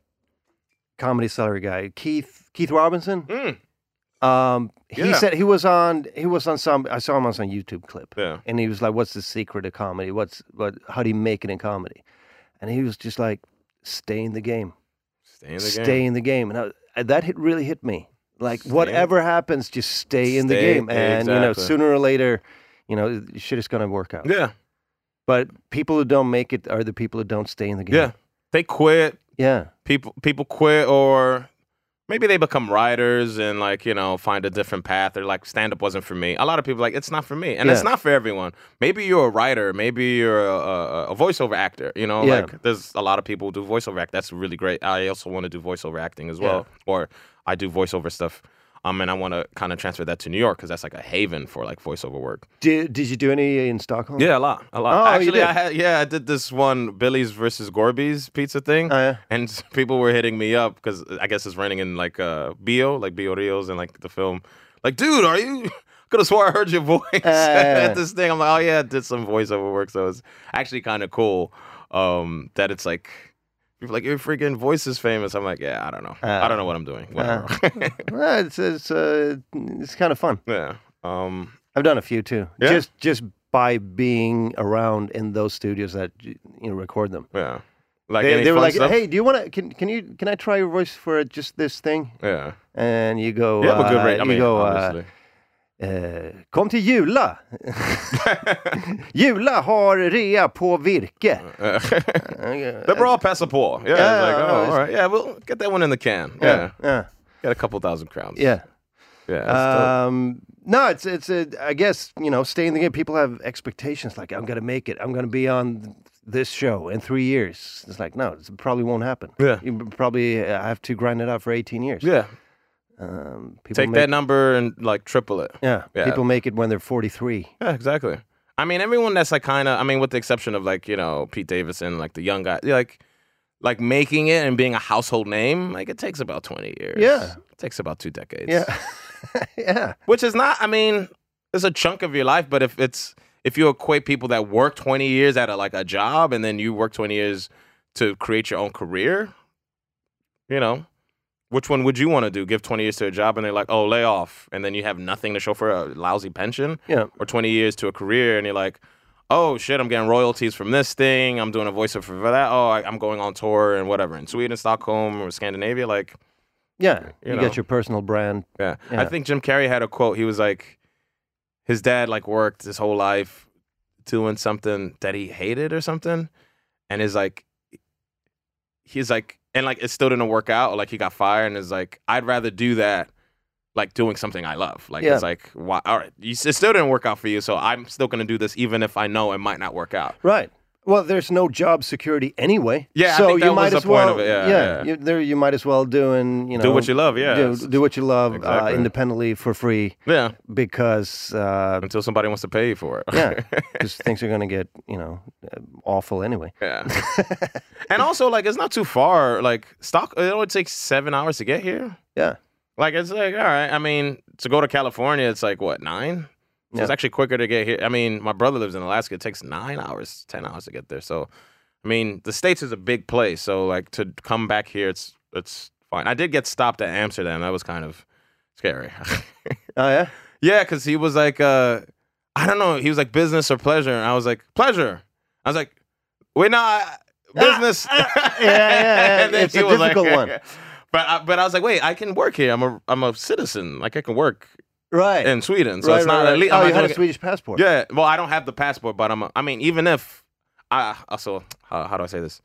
comedy salary guy? Keith Keith Robinson. Mm. Um, he Yeah. said he was on. He was on some. I saw him on some YouTube clip. Yeah. And he was like, "What's the secret of comedy? What's what? How do you make it in comedy?" And he was just like, "Stay in the game. Stay in the stay game. in the game." And I, that hit really hit me. Like whatever happens, just stay in the Stay- game, and you know, exactly. sooner or later, you know, shit is gonna work out. Yeah. But people who don't make it are the people who don't stay in the game. Yeah. They quit. Yeah. People people quit, or maybe they become writers and like, you know, find a different path. Or like, stand up wasn't for me. A lot of people are like, it's not for me, and Yeah. it's not for everyone. Maybe you're a writer. Maybe you're a, a, a voiceover actor. You know, Yeah. like there's a lot of people who do voiceover act. That's really great. I also want to do voiceover acting as well, or I do voiceover stuff. Um, and I want to kind of transfer that to New York because that's like a haven for like voiceover work. Did Did you do any in Stockholm? Yeah, a lot, a lot. Oh, you Actually, did? I had yeah, I did this one Billy's versus Gorby's pizza thing, Oh, yeah. and people were hitting me up because I guess it's running in like uh, Bio, like Bio Rios, and like the film. Like, dude, are you? Could have swore I heard your voice at this thing. I'm like, oh yeah, I did some voiceover work, so it's actually kind of cool um, that it's like. People are like, your freaking voice is famous. I'm like, yeah, I don't know. Uh, I don't know what I'm doing. Whatever. Well, it's it's uh, it's kind of fun. yeah. Um, I've done a few too. Yeah? Just just by being around in those studios that you know record them. yeah. Like They, any they were fun like, stuff? "Hey, do you want to? Can can you can I try your voice for just this thing?" Yeah. And you go, You have a good uh, rate. I you mean, go, uh, obviously. eh, kom till Jula. Jula har rea på virke. The bra passar på. Yeah, Yeah, it's like, no, oh, it's- all right. Yeah, we'll get that one in the can. Yeah. Yeah, yeah, Get a couple thousand crowns. yeah. Yeah. that's dope. Um, no, it's it's a. I guess you know, staying in the game. People have expectations like I'm gonna make it. I'm gonna be on this show in three years. It's like no, it probably won't happen. Yeah. You probably uh, have to grind it out for eighteen years. yeah. Um, people Take make, that number and like triple it. Yeah, Yeah. people make it when they're forty-three. Yeah, exactly. I mean, everyone that's like kind of, I mean, with the exception of like, you know, Pete Davidson, like the young guy, like, like making it and being a household name, like it takes about twenty years. Yeah. It takes about two decades. Yeah, yeah, Which is not, I mean, it's a chunk of your life, but if it's, if you equate people that work twenty years at a, like a job and then you work twenty years to create your own career, you know, which one would you want to do? Give twenty years to a job and they're like, oh, lay off. And then you have nothing to show for a lousy pension. yeah. Or twenty years to a career and you're like, oh shit, I'm getting royalties from this thing. I'm doing a voiceover for that. Oh, I, I'm going on tour and whatever in Sweden, Stockholm, or Scandinavia. Like, Yeah, You you, know. get your personal brand. yeah. Yeah. I think Jim Carrey had a quote. He was like, his dad like worked his whole life doing something that he hated or something, and is like, he's like, and like it still didn't work out, or like he got fired, and is like, I'd rather do that, like doing something I love. Like Yeah. it's like, why? All right, you, it still didn't work out for you, so I'm still gonna do this, even if I know it might not work out. Right. Well, there's no job security anyway. Yeah, I so think that you was might the as point well, of it, yeah, yeah, yeah. You, there you might as well do and you know Do what you love, yeah. do, do what you love uh, Exactly. independently for free Yeah, because uh, until somebody wants to pay you for it. yeah, because things are gonna get you know uh, awful anyway. Yeah. And also, like, it's not too far. Like, stock, it only takes seven hours to get here. Yeah, Like, it's like, all right. I mean, to go to California, it's like, what, nine? So Yeah. it's actually quicker to get here. I mean, my brother lives in Alaska. It takes nine hours, ten hours to get there. So, I mean, the States is a big place. So, like, to come back here, it's it's fine. I did get stopped at Amsterdam. That was kind of scary. oh yeah, Yeah, because he was like, uh, I don't know. He was like, business or pleasure? And I was like, pleasure. I was like, wait, no, I- business. yeah, yeah, yeah. And then It's he a was like- difficult one. But I, but I was like, wait, I can work here. I'm a I'm a citizen. Like I can work Right. in Sweden. So right, it's not right, at least. right. I'm Oh, not you had a doing it- Swedish passport. Yeah. Well, I don't have the passport, but I'm. A, I mean, even if I also how, how do I say this?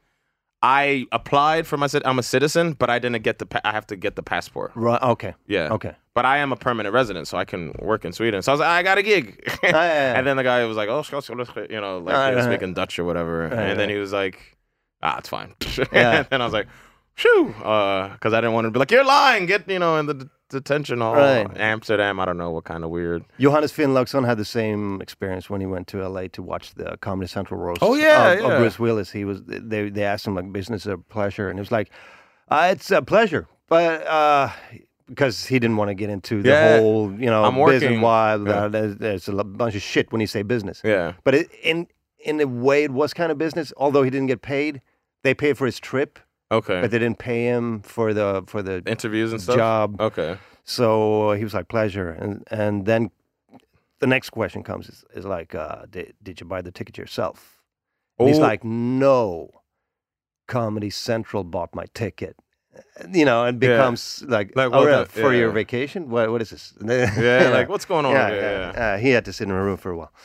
I applied for my. cit- I'm a citizen, but I didn't get the. Pa- I have to get the passport. Right. Okay. Yeah. Okay. But I am a permanent resident, so I can work in Sweden. So I was like, I got a gig. yeah, yeah. And then the guy was like, oh, you know, like Ah, he was right. speaking Dutch or whatever. Right, and then right. he was like, ah, it's fine. Yeah. And then I was like, shoo, because I didn't want to be like, you're lying. Get, you know, in the d- detention hall. Right. Amsterdam, I don't know what kind of weird. Johannes Finnlaugsson had the same experience when he went to L A to watch the Comedy Central roast. Oh, yeah, of, yeah. of Bruce Willis. He was. They they asked him like business or pleasure, and he was like, uh, "It's a pleasure," but uh, because he didn't want to get into the Yeah. whole, you know, I'm business. working. Why Yeah. uh, there's, there's a lo- bunch of shit when you say business. Yeah. But it, in in a way, it was kind of business. Although he didn't get paid, they paid for his trip, Okay. but they didn't pay him for the for the Interviews and stuff? job. Okay. So he was like, pleasure. And and then the next question comes is, is like, uh, did, did you buy the ticket yourself? And he's Oh. like, no, Comedy Central bought my ticket. You know, and becomes like, Like, oh, what really? the- for yeah, your yeah. vacation? What, what is this? Yeah, like, what's going on yeah, over here? yeah. Yeah. Uh, he had to sit in a room for a while.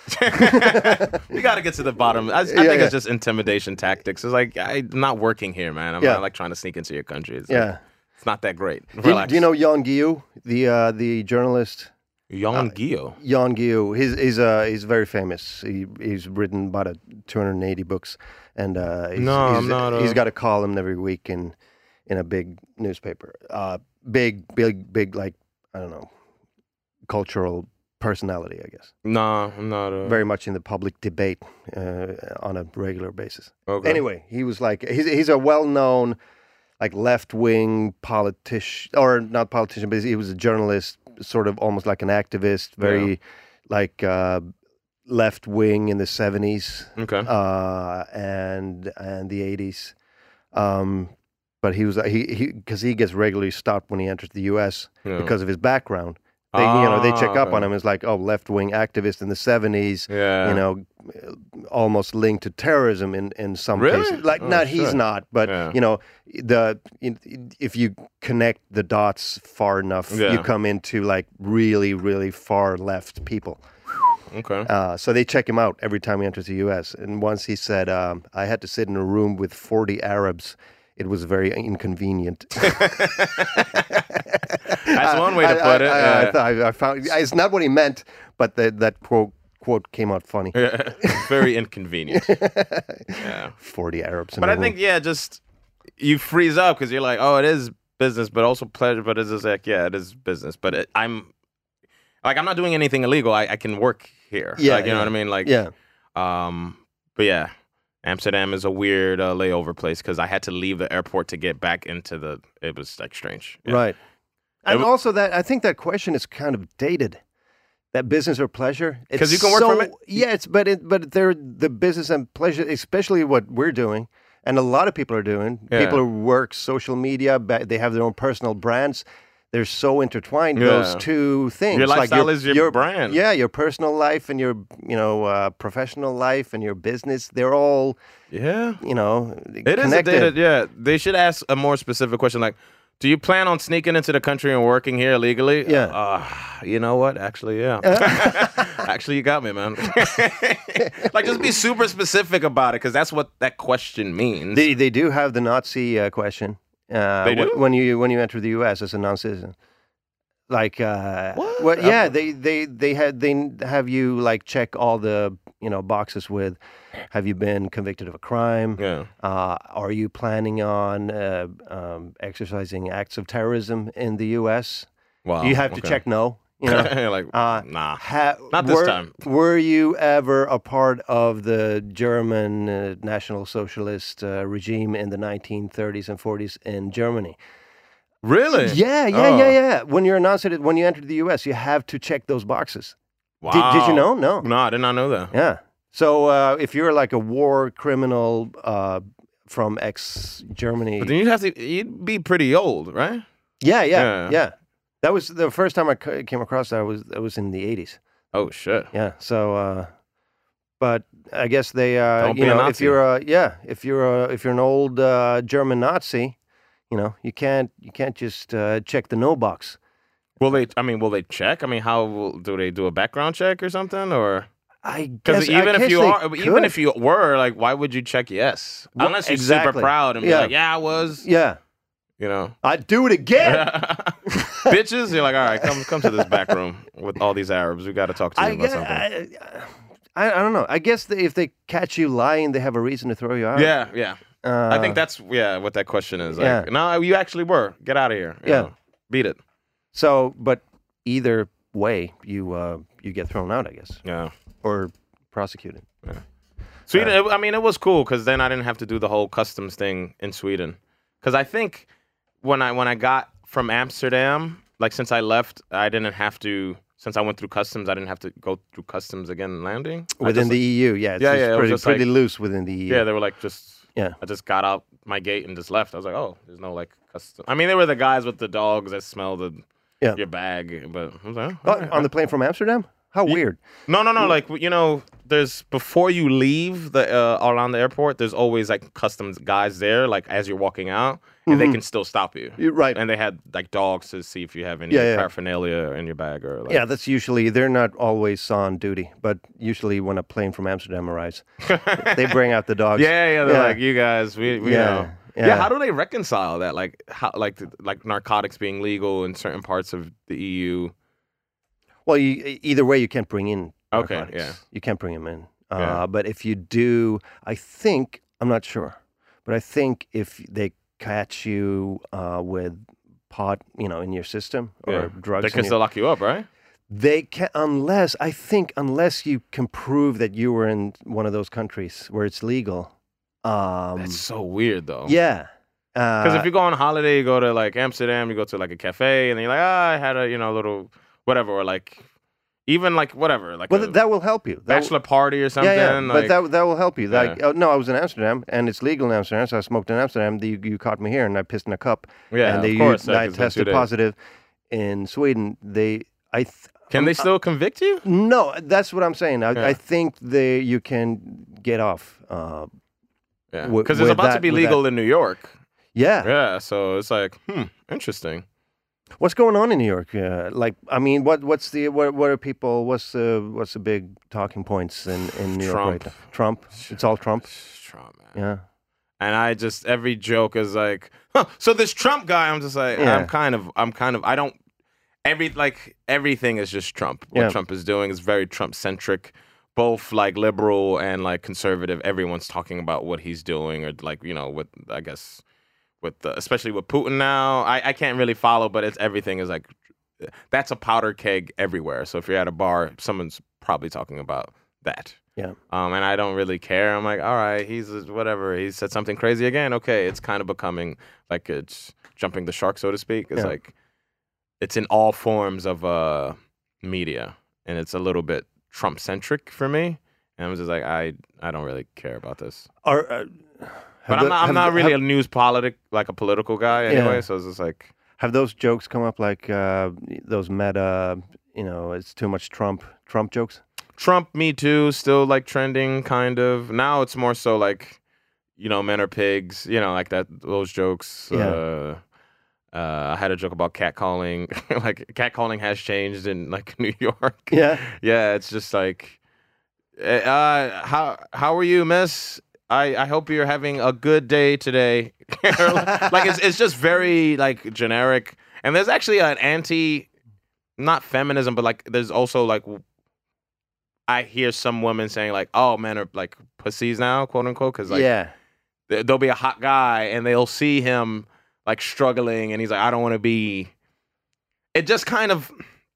We got to get to the bottom. I, I think Yeah, yeah. it's just intimidation tactics. It's like, I'm not working here, man. I'm Yeah. not like trying to sneak into your country. It's like, Yeah. it's not that great. Do you, Relax. do you know Jan Guillou, the uh, the journalist? Jan Guillou? Jan Guillou, he's he's uh he's very famous. He he's written about a two hundred eighty books, and uh, he's, No, he's, I'm not, uh, he's got a column every week in in a big newspaper. Uh, big, big, big, like I don't know, cultural personality, I guess. No, I'm not. Uh, Very much in the public debate uh, on a regular basis. okay. Anyway, he was like he's he's a well known like left wing politician, or not politician, but he was a journalist, sort of almost like an activist, very like uh, left wing in the seventies Okay. uh, and and the eighties. Um, but he was he he because he gets regularly stopped when he enters the U S Yeah. because of his background. They you know they check Ah, up on okay. him as like, oh, left wing activist in the seventies. Yeah. You know, almost linked to terrorism in, in some Really? cases. Like, Oh, not he's shit. not, but Yeah. you know, the if you connect the dots far enough, Yeah. you come into like really, really far left people. Okay. Uh, so they check him out every time he enters the U S. And once he said, um, "I had to sit in a room with forty Arabs. It was very inconvenient." That's one way to I- put I, it. I, yeah. I, thought- I found it's not what he meant, but the, that quote quote came out funny. Yeah. Very inconvenient. Yeah. Forty Arabs. In But a I room. think, yeah, just you freeze up because you're like, oh, it is business, but also pleasure. But it's just like, yeah, it is business. But it, I'm like, I'm not doing anything illegal. I, I can work here. Yeah, Like, you know yeah. what I mean? Like, yeah, Um, but yeah, Amsterdam is a weird uh, layover place because I had to leave the airport to get back into the. It was like strange. Yeah. right. And w- also that I think that question is kind of dated. That business or pleasure, 'Cause It's you can work so, from it? Yeah, it's but it but they're the business and pleasure, especially what we're doing, and a lot of people are doing. Yeah. People who work social media, ba- they have their own personal brands. They're so intertwined. Yeah. Those two things, Your like lifestyle is your brand. Yeah, your personal life and your you know uh, professional life and your business. They're all Yeah. you know It is a connected. dated. Yeah, they should ask a more specific question like. Do you plan on sneaking into the country and working here illegally? Yeah. Uh, you know what? Actually, yeah. Actually, you got me, man. Like, just be super specific about it, because that's what that question means. They they do have the Nazi uh, question. Uh, They do? wh- when you when you enter the U S as a non-citizen. Like, uh, What? well, yeah, they, they, they had they have you like check all the you know boxes with, have you been convicted of a crime? Yeah. Uh, are you planning on uh, um, exercising acts of terrorism in the U S? Wow. You have to okay. check no. You know, like, uh, nah. ha- Not this were, time. Were you ever a part of the German uh, National Socialist uh, regime in the nineteen thirties and forties in Germany? Really? Yeah, yeah, Oh. yeah, yeah. When you're a non-citizen, when you enter the U S, you have to check those boxes. Wow. Did, did you know? No. No, I did not know that. Yeah. So uh, if you're like a war criminal uh, from ex-Germany, But then you'd have to, you'd be pretty old, right? yeah, yeah, Yeah. yeah. That was the first time I c- came across that. Was that was in the eighties. Oh, shit. Yeah. So, uh, but I guess they, uh, Don't you be a know, if Nazi. you're a yeah, if you're a if you're an old uh, German Nazi, you know, you can't you can't just uh, check the no box. Will they, I mean, will they check? I mean, how will, do they do a background check or something? Or I because guess even I if guess you they are, even could. if you were, like, why would you check yes? Well, Unless you're exactly. super proud and be Yeah. like, yeah, I was, Yeah, you know. I'd do it again. Bitches, you're like, all right, come come to this back room with all these Arabs. We got to talk to you I, about guess, something. I, I I don't know. I guess they, if they catch you lying, they have a reason to throw you out. Yeah, yeah. Uh, I think that's yeah what that question is. Like, yeah. no, you actually were. Get out of here. you Yeah. know. Beat it. so. But either way, you uh, you get thrown out, I guess, Yeah. or prosecuted. Sweden. it- I mean, it was cool because then I didn't have to do the whole customs thing in Sweden. Because I think when I when I got from Amsterdam, like since I left, I didn't have to. Since I went through customs, I didn't have to go through customs again landing. I Within just, the E U, yeah, it's, Yeah, it's yeah, it was pretty just pretty like- loose within the E U. Yeah, they were like just. Yeah. I just got out my gate and just left. I was like, oh, there's no like custom. I mean, there were the guys with the dogs that smell the Yeah. your bag, but I was like, Oh, all right. on the plane from Amsterdam? How weird. No, no, no. Like, you know, there's before you leave the uh, around the airport, there's always like customs guys there, like as you're walking out, and they can still stop you. You're right. And they had like dogs to see if you have any Yeah, yeah. paraphernalia in your bag or like. Yeah, that's usually, they're not always on duty, but usually when a plane from Amsterdam arrives, they bring out the dogs. Yeah, yeah. They're Yeah. like, you guys, we, we Yeah, know. yeah. Yeah. How do they reconcile that? Like, how, like, the, like narcotics being legal in certain parts of the E U. Well, you, either way, you can't bring in Okay, narcotics. yeah. You can't bring them in. Uh, Yeah. But if you do, I think, I'm not sure, but I think if they catch you uh, with pot, you know, in your system or Yeah. drugs, They in can your- still lock you up, right? they can, unless, I think, unless you can prove that you were in one of those countries where it's legal. Um, That's so weird, though. yeah. Because Uh, if you go on holiday, you go to like Amsterdam, you go to like a cafe, and then you're like, ah, I had a you know little whatever, or like even like whatever, like well, a th- that will help you. That will- bachelor party or something. Yeah, yeah, like, but that that will help you. Like, Yeah. oh, no, I was in Amsterdam, and it's legal in Amsterdam, so I smoked in Amsterdam. You, you caught me here, and I pissed in a cup. yeah, and they of course. used, yeah, I 'cause it's been two tested days. positive. In Sweden, they, I, th- Can they still convict you? no, that's what I'm saying. I, Yeah. I think they, you can get off. Uh, Yeah, Wi- because it's with about to that- be with legal in New York. yeah. Yeah, so it's like, hmm, interesting. What's going on in New York? Uh, like, I mean, what what's the what, what are people? What's the what's the big talking points in in New York Trump. right now? Trump. It's all Trump. Trump, man. Yeah. And I just every joke is like, huh, so this Trump guy, I'm just like, Yeah. I'm kind of, I'm kind of, I don't. Every like everything is just Trump. What Yeah. Trump is doing is very Trump centric. Both like liberal and like conservative, everyone's talking about what he's doing, or like you know, with I guess with the, especially with Putin now. I, I can't really follow, but it's everything is like that's a powder keg everywhere. So if you're at a bar, someone's probably talking about that. Yeah. Um, and I don't really care. I'm like, all right, he's whatever. He said something crazy again. Okay, it's kind of becoming like it's jumping the shark, so to speak. It's Yeah. like it's in all forms of uh media, and it's a little bit Trump centric for me. And I'm just like, I I don't really care about this. Are, uh, But I'm not, I'm not really a news politic like a political guy anyway. Yeah. So it's just like, Have those jokes come up like uh, those meta, you know, it's too much Trump Trump jokes? Trump, Me Too, still like trending, kind of. Now it's more so like, you know, men are pigs, you know, like that, those jokes. Yeah. Uh, Uh, I had a joke about catcalling. Like catcalling has changed in like New York. Yeah. Yeah, it's just like, uh, how how are you, miss? I, I hope you're having a good day today. Like it's it's just very like generic. And there's actually an anti, not feminism, but like there's also like, I hear some women saying like, oh, men are like pussies now, quote unquote, because like yeah. th- there'll be a hot guy and they'll see him like struggling and he's like, I don't want to be. It just kind of,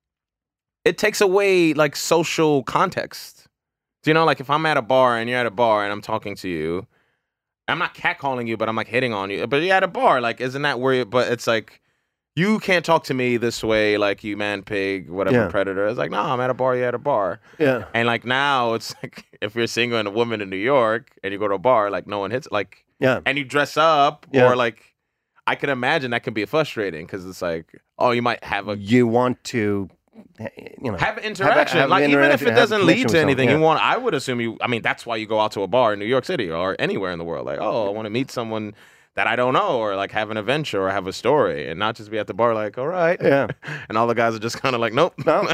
it takes away like social context. Do you know, like if I'm at a bar and you're at a bar and I'm talking to you, I'm not catcalling you, but I'm like hitting on you. But you're at a bar, like, isn't that where you, but it's like, you can't talk to me this way, like you man pig, whatever Yeah. predator. It's like, no, I'm at a bar, you're at a bar. Yeah. And like now it's like, if you're single and a woman in New York and you go to a bar, like no one hits, like, Yeah. and you dress up Yeah. or like, I can imagine that can be frustrating because it's like, oh, you might have a, You want to, you know, have an interaction. have like an even if interaction, it have a doesn't connection lead with to anything, someone, you yeah. want. I would assume you. I mean, that's why you go out to a bar in New York City or anywhere in the world. Like, oh, I want to meet someone that I don't know, or like have an adventure or have a story, and not just be at the bar like, all right, Yeah. and all the guys are just kind of like, nope, No.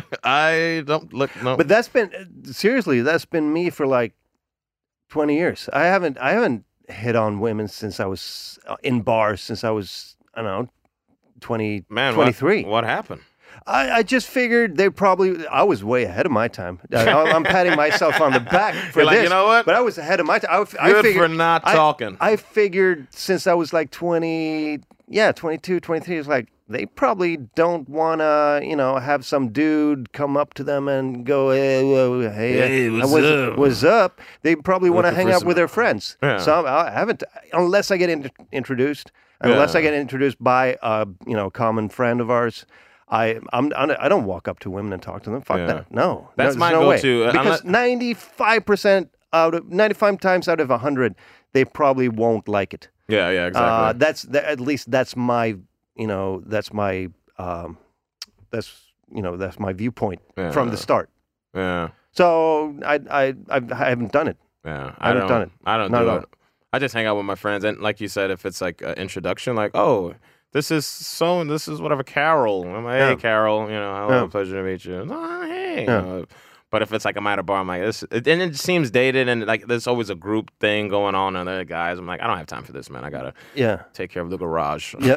I don't look, no. But that's been seriously, that's been me for like twenty years. I haven't, I haven't hit on women since I was uh, in bars since I was, I don't know, twenty, Man, twenty-three. What, what happened? I, I just figured they probably. I was way ahead of my time. I, I'm patting myself on the back for You're like, this. you know what? But I was ahead of my time. I, I Good figured, for not I- talking. I figured since I was like twenty, yeah, twenty-two, twenty-three, it's like they probably don't want to, you know, have some dude come up to them and go, hey, whoa, hey, Hey, uh, what's what's, up?" what's up? They probably want to Looking hang for out some- with their friends. Yeah. So I haven't, unless I get in, introduced, unless Yeah. I get introduced by a, you know, common friend of ours. I I'm, I'm I don't walk up to women and talk to them. Fuck Yeah. that. No, That's no, my there's no way. go-to, uh, Because unless- ninety-five percent out of ninety-five times out of one hundred, they probably won't like it. Yeah, yeah, exactly. Uh, that's that, at least that's my you know that's my um, that's you know that's my viewpoint Yeah. from the start. yeah, So I I I've, I haven't done it. yeah. I haven't don't, done it. I don't Not do at all. it. I just hang out with my friends, and like you said, if it's like an introduction, like, oh, this is so, this is whatever, Carol. I'm like, hey, Yeah. Carol, you know, hello, Yeah. pleasure to meet you. Oh, hey. Yeah. Uh, but if it's like I'm at a bar, I'm like, this, it, and it seems dated, and like there's always a group thing going on, and other guys, I'm like, I don't have time for this, man. I gotta Yeah. take care of the garage. Yeah.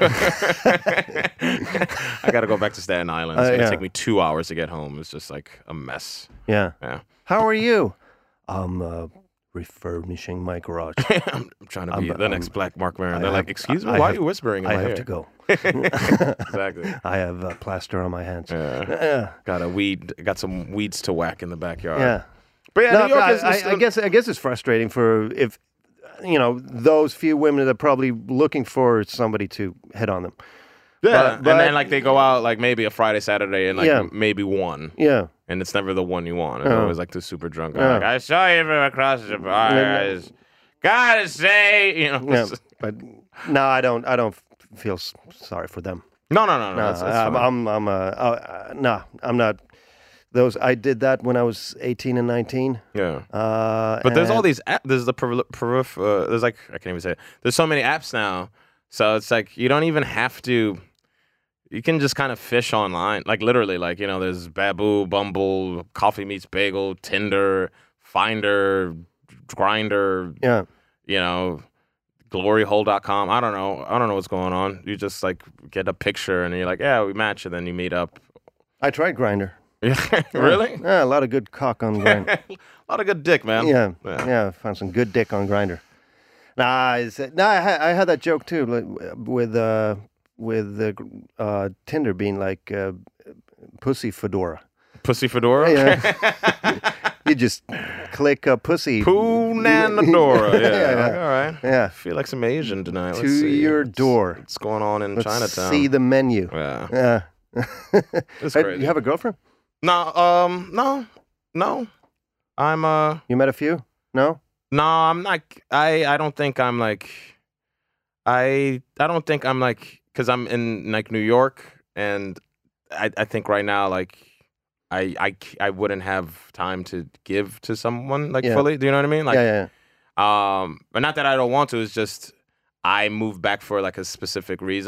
I gotta go back to Staten Island. It's Uh, gonna yeah. take me two hours to get home. It's just like a mess. Yeah. Yeah. How are you? I'm uh, refurbishing my garage. I'm trying to be I'm- the next I'm- Black Mark Maron. I They're like, have- excuse me, I why have- are you whispering in I my have ear? to go. Exactly. I have uh, plaster on my hands. Yeah. Yeah. Got a weed. Got some weeds to whack in the backyard. Yeah. But yeah, No, New York I, is. is I, I still- guess I guess it's frustrating for if you know those few women that are probably looking for somebody to hit on them. yeah, but- and but- then like they go out like maybe a Friday, Saturday, and like Yeah. m- maybe one, Yeah. and it's never the one you want. It's Yeah. always like the super drunk guy. Yeah. Like, I saw you from across the bar. Yeah. I just gotta say, you know. Yeah. But no, I don't. I don't feel s- sorry for them. No, no, no, no. No, that's, that's I'm, fine. I'm. I'm. Uh, uh, no, I'm not. Those I did that when I was eighteen and nineteen. yeah. Uh, But there's all and- these apps. There's the perif- perif- uh, there's like I can't even say it. There's so many apps now, so it's like you don't even have to. You can just kind of fish online, like literally, like you know, there's Baboo, Bumble, Coffee Meets Bagel, Tinder, Finder, Grinder, Yeah. you know, gloryhole dot com. I don't know. I don't know what's going on. You just like get a picture and you're like, yeah, we match, and then you meet up. I tried Grinder. Really? Yeah, a lot of good cock on Grinder. A lot of good dick, man. Yeah, Yeah. yeah, found some good dick on Grinder. Nah, it's, nah, I had, I had that joke too, like, with uh, with the uh, Tinder being like uh, pussy fedora. Pussy fedora. Yeah. You just click a pussy Poonanadora. Yeah. Yeah, Like, yeah. all right. Yeah, I feel like some Asian tonight. Let's to see. your What's- door. What's going on in Let's Chinatown? see the menu. Yeah. Yeah. It's Hey, crazy. you have a girlfriend? No, um, no, no. I'm uh, You met a few? No. no, I'm not. I I don't think I'm like. I I don't think I'm like because I'm in like New York, and I I think right now like. I, I, c- I wouldn't have time to give to someone like Yeah. fully. Do you know what I mean? Like, yeah, yeah, Um, but not that I don't want to. It's just I moved back for like a specific reason.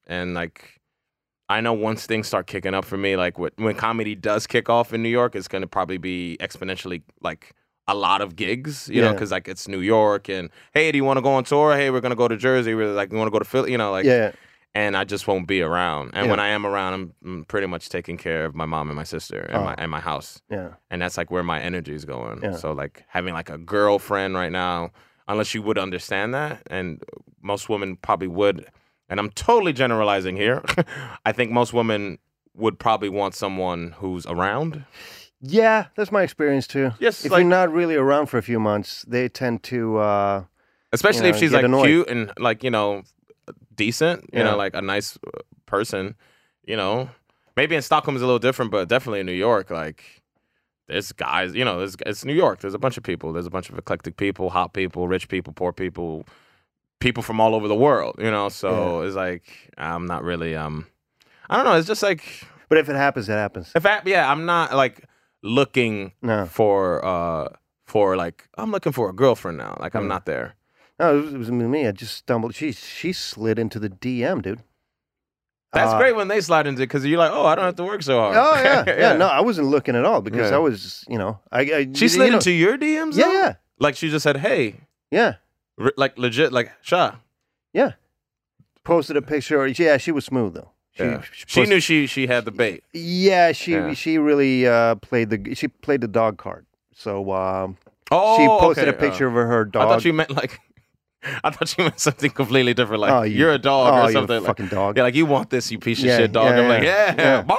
and like I know once things start kicking up for me, like what, when comedy does kick off in New York, it's gonna probably be exponentially like a lot of gigs, you know, Yeah. because like it's New York, and hey, do you want to go on tour? Hey, we're gonna go to Jersey. We're like, we want to go to Philly, you know, like Yeah. and I just won't be around. And Yeah. when I am around, I'm, I'm pretty much taking care of my mom and my sister and Oh. my and my house. Yeah. And that's like where my energy is going. Yeah. So like having like a girlfriend right now, unless you would understand that, and most women probably would, and I'm totally generalizing here. I think most women would probably want someone who's around. Yeah, that's my experience too. Yes, if like- you're not really around for a few months, they tend to. Uh, Especially You know, if she's get like annoyed. cute and like, you know, decent, you Yeah. know, like a nice uh, person, you know. Maybe in Stockholm is a little different, but definitely in New York, like there's guys, you know, there's, it's New York. There's a bunch of people. There's a bunch of eclectic people, hot people, rich people, poor people, people from all over the world, you know. So it's like I'm not really, um, I don't know. It's just like, but if it happens, it happens. in fact, yeah, I'm not like looking No. for, uh, for like, I'm looking for a girlfriend now. Like I'm Mm. not there. No, it was, it was me. I just stumbled. She she slid into the D M, dude. That's Uh, great when they slide into because you're like, oh, I don't have to work so hard. Oh yeah, yeah, No, I wasn't looking at all because Yeah. I was, you know, I. I She you slid know, into your D Ms. Yeah, though? yeah, Like she just said, hey, yeah, r- like legit, like Sha. yeah. Posted a picture. Yeah, she was smooth though. She, Yeah. she, She post- knew she she had the bait. Yeah, she Yeah. she really uh, played the she played the dog card. So um, Oh, she posted okay, a picture uh, of her, her dog. I thought you meant like, I thought you meant something completely different. Like Oh, you- you're a dog oh, or you're a something. Like, fucking dog. yeah, like you want this, you piece of Yeah, shit dog. yeah, I'm like, yeah. yeah, Yeah. Boo!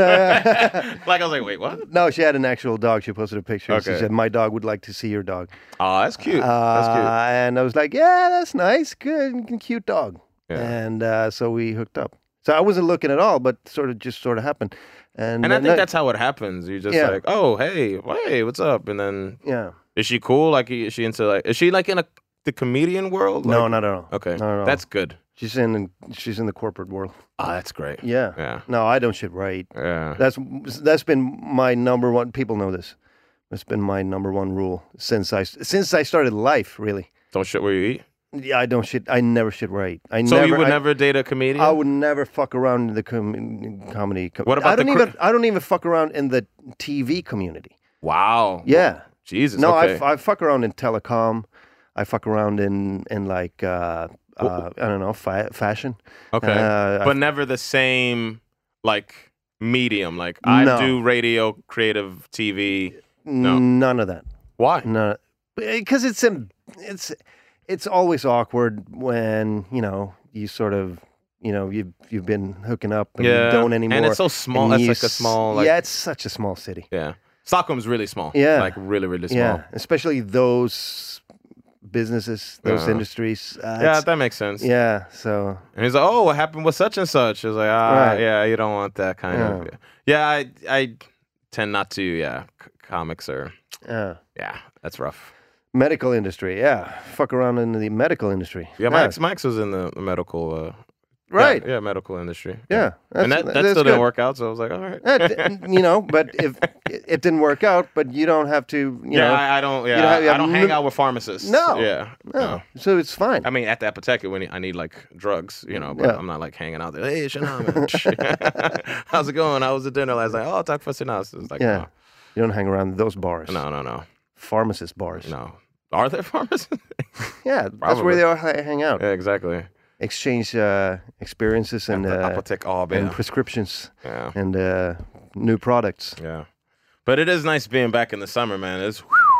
Yeah. Like I was like, wait, what? No, she had an actual dog. She posted a picture. Okay. She said, "My dog would like to see your dog." Oh, that's cute. Uh, that's cute. And I was like, "Yeah, that's nice. Good, cute dog." Yeah. And uh, so we hooked up. So I wasn't looking at all, but sort of just sort of happened. And And I then think that- that's how it happens. You just Yeah. like, oh, hey, hey, what's up? And then yeah. is she cool? Like, is she into like? Is she like in a the comedian world? No, Like- not at all. Okay, Not at all. that's good. She's in she's in the corporate world. Oh, that's great. Yeah. Yeah, No, I don't shit right. yeah. That's that's been my number one. People know this. It's been my number one rule since I since I started life. Really. Don't shit where you eat. Yeah, I don't shit. I never shit right. I So never. you would I, never date a comedian? I would never fuck around in the com- comedy. Com- What about I don't the even. cri- I don't even fuck around in the T V community. Wow. Yeah. Jesus. No, okay. I, f- I fuck around in telecom. I fuck around in in like uh, uh, I don't know fa- fashion. okay. Uh, I- but never the same like medium. Like I No. do radio, creative T V. No. None of that. Why? No, because it's in, it's it's always awkward when you know you sort of you know you've you've been hooking up and Yeah. you don't anymore. And it's so small. and It's you like a s- small. Like, yeah, it's such a small city. yeah. Stockholm's really small. Yeah. Like really, really small. Yeah, especially those businesses, those Yeah. industries. Uh, Yeah, it's- that makes sense. yeah. So And he's like, "Oh, what happened with such and such?" I was like, "Ah, Right. yeah, you don't want that kind Yeah. of." Yeah, I I tend not to. Yeah, C- comics are. yeah, Yeah, that's rough. medical industry. Yeah, fuck around in the medical industry. Yeah, Mike's Mike's was in the medical. Uh, right. Yeah, yeah, medical industry. Yeah, and that, that that's still good. didn't work out. So I was like, all right. Uh, d- you know, but if it, it didn't work out, but you don't have to. You yeah, know, I, I don't. Yeah, don't have- you I have don't hang no- out with pharmacists. No. Yeah. no, so it's fine. I mean, at the apothecary when I need like drugs, you know, but Yeah. I'm not like hanging out there. Hey, Shanama. How's it going? How was the dinner last night? Oh, talk for Sinas. It's like, Yeah. You don't hang around those bars. no, no, no, no. Pharmacist bars. No. Are there pharmacists? Yeah, that's Probably. where they all ha- hang out. yeah, exactly. Exchange uh, experiences and the uh, apothec oh, and yeah. prescriptions yeah, and uh, new products. yeah. But it is nice being back in the summer, man. It's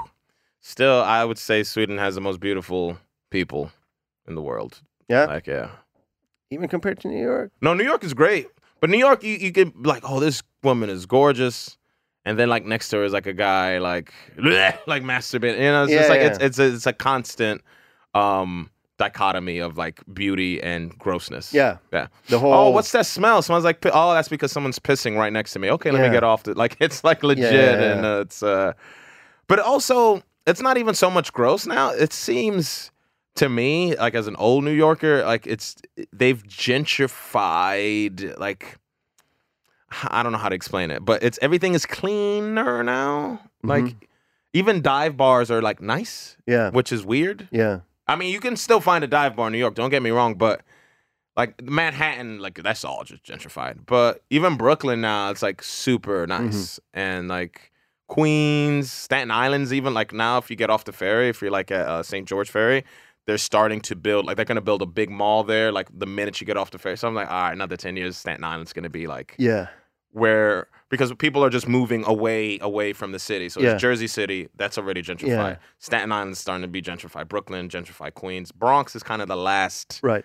still, I would say Sweden has the most beautiful people in the world. Yeah, Like, yeah. even compared to New York. No, New York is great. But New York, you, you get like, oh, this woman is gorgeous. And then like next to her is like a guy like bleh, like masturbating. You know, it's Yeah, just like yeah. it's it's a, it's a constant um dichotomy of like beauty and grossness. Yeah, Yeah. the whole. Oh, what's that smell? Smells like pi- oh, that's because someone's pissing right next to me. Okay, let Yeah. me get off the like it's like legit Yeah, yeah, and yeah. uh, it's uh but also it's not even so much gross now. It seems to me like as an old New Yorker, like it's they've gentrified like I don't know how to explain it, but it's everything is cleaner now. Mm-hmm. Like even dive bars are like nice, Yeah, which is weird. yeah, I mean, you can still find a dive bar in New York. Don't get me wrong, but like Manhattan, like that's all just gentrified. But even Brooklyn now, it's like super nice. Mm-hmm. And like Queens, Staten Island's even like now, if you get off the ferry, if you're like at uh, Saint George Ferry, they're starting to build, like they're going to build a big mall there, like the minute you get off the ferry. So I'm like, all right, another ten years, Staten Island's going to be like, yeah, where, because people are just moving away, away from the city. So yeah. it's Jersey City, that's already gentrified. Yeah. Staten Island's starting to be gentrified. Brooklyn, gentrified. Queens. Bronx is kind of the last. Right.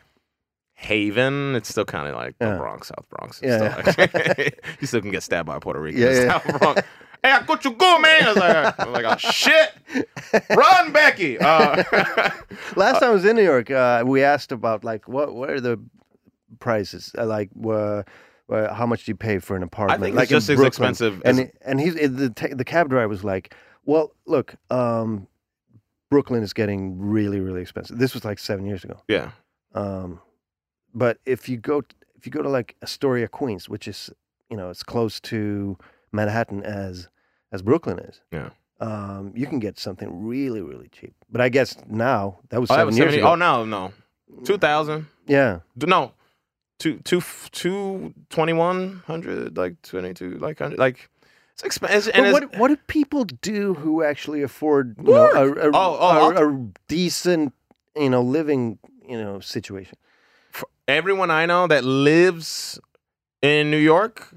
Haven, it's still kind of like yeah. the Bronx, South Bronx. Yeah, still like, you still can get stabbed by a Puerto Rican. Yeah, yeah. South Bronx. Hey, I got you go, man. I was like, I'm like, oh shit, run, Becky. Uh, Last time I was in New York, uh, we asked about like what what are the prices? Uh, like, uh, uh, how much do you pay for an apartment? I think like it's just as expensive. And as... he, and he's the the cab driver was like, well, look, um, Brooklyn is getting really really expensive. This was like seven years ago. Yeah. Um. But if you go if you go to like Astoria, Queens, which is, you know, it's close to Manhattan as as Brooklyn is. Yeah. Um, you can get something really really cheap. But I guess now that was oh, seven that was years seventy ago. Oh no no, two thousand. Yeah. No, two two two twenty one hundred like twenty two like hundred like. It's expensive. And what what do people do who actually afford you know a, a, oh, oh, a, a decent you know living you know situation? For everyone I know that lives in New York,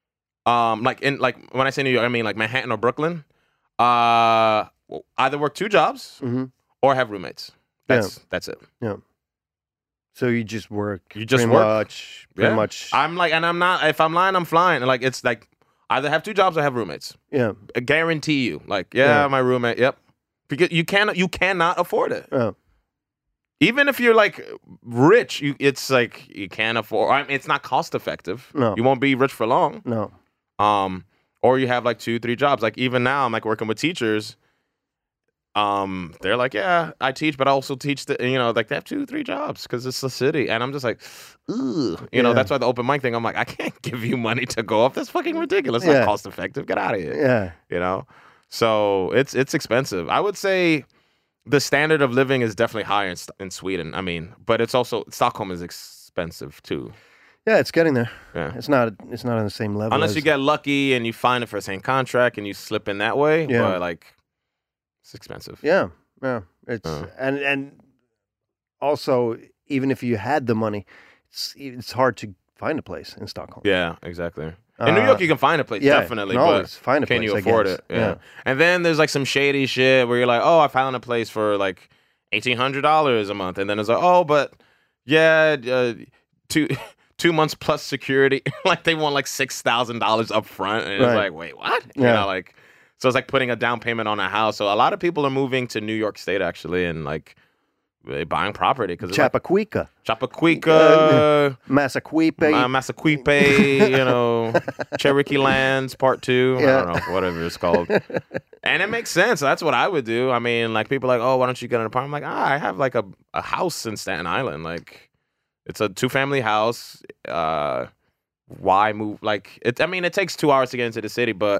um, like in like when I say New York, I mean like Manhattan or Brooklyn, uh, either work two jobs mm-hmm. or have roommates. That's yeah. that's it. Yeah. So you just work. You just pretty work. Much, pretty yeah. much. I'm like, and I'm not. If I'm lying, I'm flying. Like it's like either have two jobs or have roommates. Yeah. I guarantee you. Like yeah, yeah. my roommate. Yep. Because you cannot. You cannot afford it. Yeah. Even if you're like rich, you it's like you can't afford. I mean, it's not cost effective. No, you won't be rich for long. No, um, or you have like two, three jobs. Like even now, I'm like working with teachers. Um, they're like, yeah, I teach, but I also teach the, you know, like they have two, three jobs because it's the city, and I'm just like, ugh, you yeah. know, that's why the open mic thing. I'm like, I can't give you money to go off. That's fucking ridiculous. It's yeah. not cost effective. Get out of here. Yeah, you know. So it's it's expensive. I would say. The standard of living is definitely higher in, in Sweden. I mean, but it's also Stockholm is expensive too. Yeah, it's getting there. Yeah, it's not. It's not on the same level. Unless as... you get lucky and you find a first-hand contract and you slip in that way. Yeah, but like, it's expensive. Yeah, yeah. It's uh. and and also even if you had the money, it's it's hard to find a place in Stockholm. Yeah, exactly. In New York, you can find a place, yeah, definitely. No, but find a can place, you afford it? Yeah. yeah. And then there's like some shady shit where you're like, oh, I found a place for like eighteen hundred dollars a month. And then it's like, oh, but yeah, uh, two two months plus security. Like they want like six thousand dollars up front. And right. it's like, wait, what? You yeah. know, like, so it's like putting a down payment on a house. So a lot of people are moving to New York State actually and like, buying property because Chappaquiddick, like, Chappaquiddick, uh, Massaquiddick, uh, Massaquiddick, you know, Cherokee Lands Part Two. Yeah. I don't know, whatever it's called. And it makes sense. That's what I would do. I mean, like people are like, oh, why don't you get an apartment? I'm like, ah, I have like a, a house in Staten Island. Like, it's a two family house. Uh, why move? Like, it. I mean, it takes two hours to get into the city, but.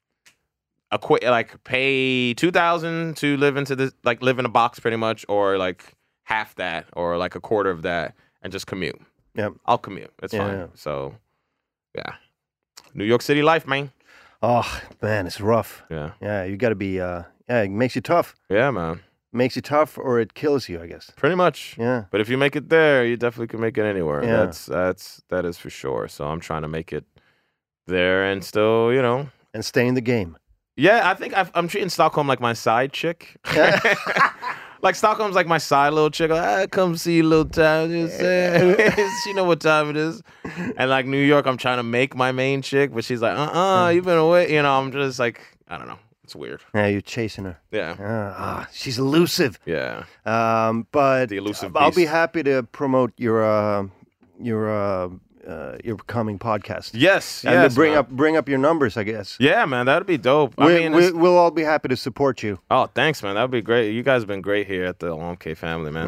A qu- like pay two thousand to live into this, like live in a box pretty much, or like half that, or like a quarter of that, and just commute. Yeah, I'll commute. It's yeah, fine. Yeah. So, yeah, New York City life, man. Oh man, it's rough. Yeah, yeah. You got to be. Uh, yeah, it makes you tough. Yeah, man. Makes you tough, or it kills you, I guess. Pretty much. Yeah. But if you make it there, you definitely can make it anywhere. Yeah. That's that's that is for sure. So I'm trying to make it there and still, you know, and stay in the game. Yeah, I think I've, I'm treating Stockholm like my side chick. Like Stockholm's like my side little chick. Like, ah, come see you little time. Just she know what time it is. And like New York, I'm trying to make my main chick, but she's like, uh-uh, you've been away. You know, I'm just like, I don't know. It's weird. Yeah, you're chasing her. Yeah. Uh, ah, she's elusive. Yeah. Um, but the elusive I'll beast. be happy to promote your uh, your uh, uh, your coming podcast. Yes, and yes, to bring man. up bring up your numbers, I guess. Yeah, man, that'd be dope. We, I mean, we, we'll all be happy to support you. Oh, thanks, man. That'd be great. You guys have been great here at the O M K family, man. Yeah.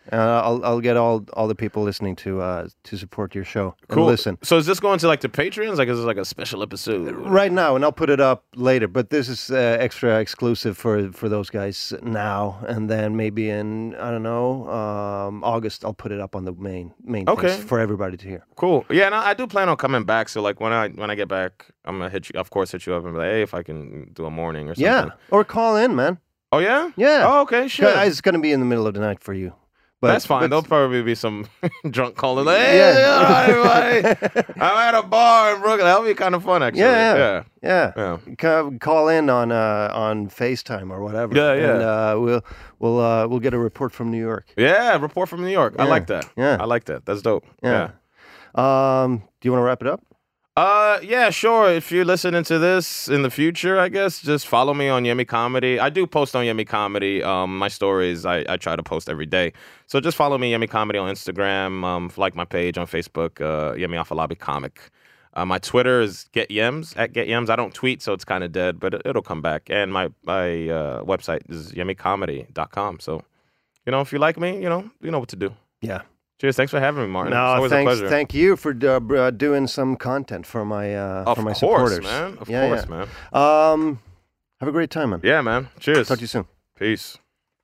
Uh, I'll I'll get all all the people listening to uh to support your show. And Cool. listen. So is this going to like the Patreons? Like is this like a special episode? Right now, and I'll put it up later. But this is uh, extra exclusive for for those guys now, and then maybe in I don't know um, August I'll put it up on the main main Okay. things for everybody to hear. Cool. Yeah, and I, I do plan on coming back. So like when I when I get back, I'm gonna hit you. Of course, hit you up and be like, hey, if I can do a morning or something. Yeah, or call in, man. Oh yeah. Yeah. Oh okay. Sure. It's going to be in the middle of the night for you. But, That's fine. but- There'll probably be some drunk calling. Like, hey, Yeah. everybody, I'm at a bar in Brooklyn. That'll be kind of fun, actually. Yeah, Yeah. yeah. Yeah. Ca- Call in on uh, on FaceTime or whatever. Yeah, yeah. And uh, we'll we'll uh, we'll get a report from New York. Yeah. Report from New York. I Yeah. like that. Yeah. I like that. That's dope. Yeah. Um, do you want to wrap it up? Uh, yeah, sure. If you're listening to this in the future, I guess just follow me on Yemi Comedy. I do post on Yemi Comedy. Um, my stories I, I try to post every day. So just follow me Yemi Comedy on Instagram. Um, like my page on Facebook, uh, Yemi Afolabi Comic. Uh, my Twitter is Get Yems at Get Yems. I don't tweet, so it's kind of dead, but it, it'll come back. And my my uh, website is yemi comedy dot com. So, you know, if you like me, you know, you know what to do. Yeah. Cheers. Thanks for having me, Martin. it's No, always thanks. a pleasure. Thank you for uh, br- uh, doing some content for my uh, of for my course, supporters, man. Of Yeah, course, yeah. man. Um, have a great time, man. Yeah, man. Cheers. Talk to you soon. Peace.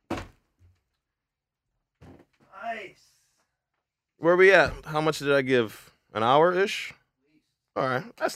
Nice. Where we at? How much did I give? An hour ish? All right. That's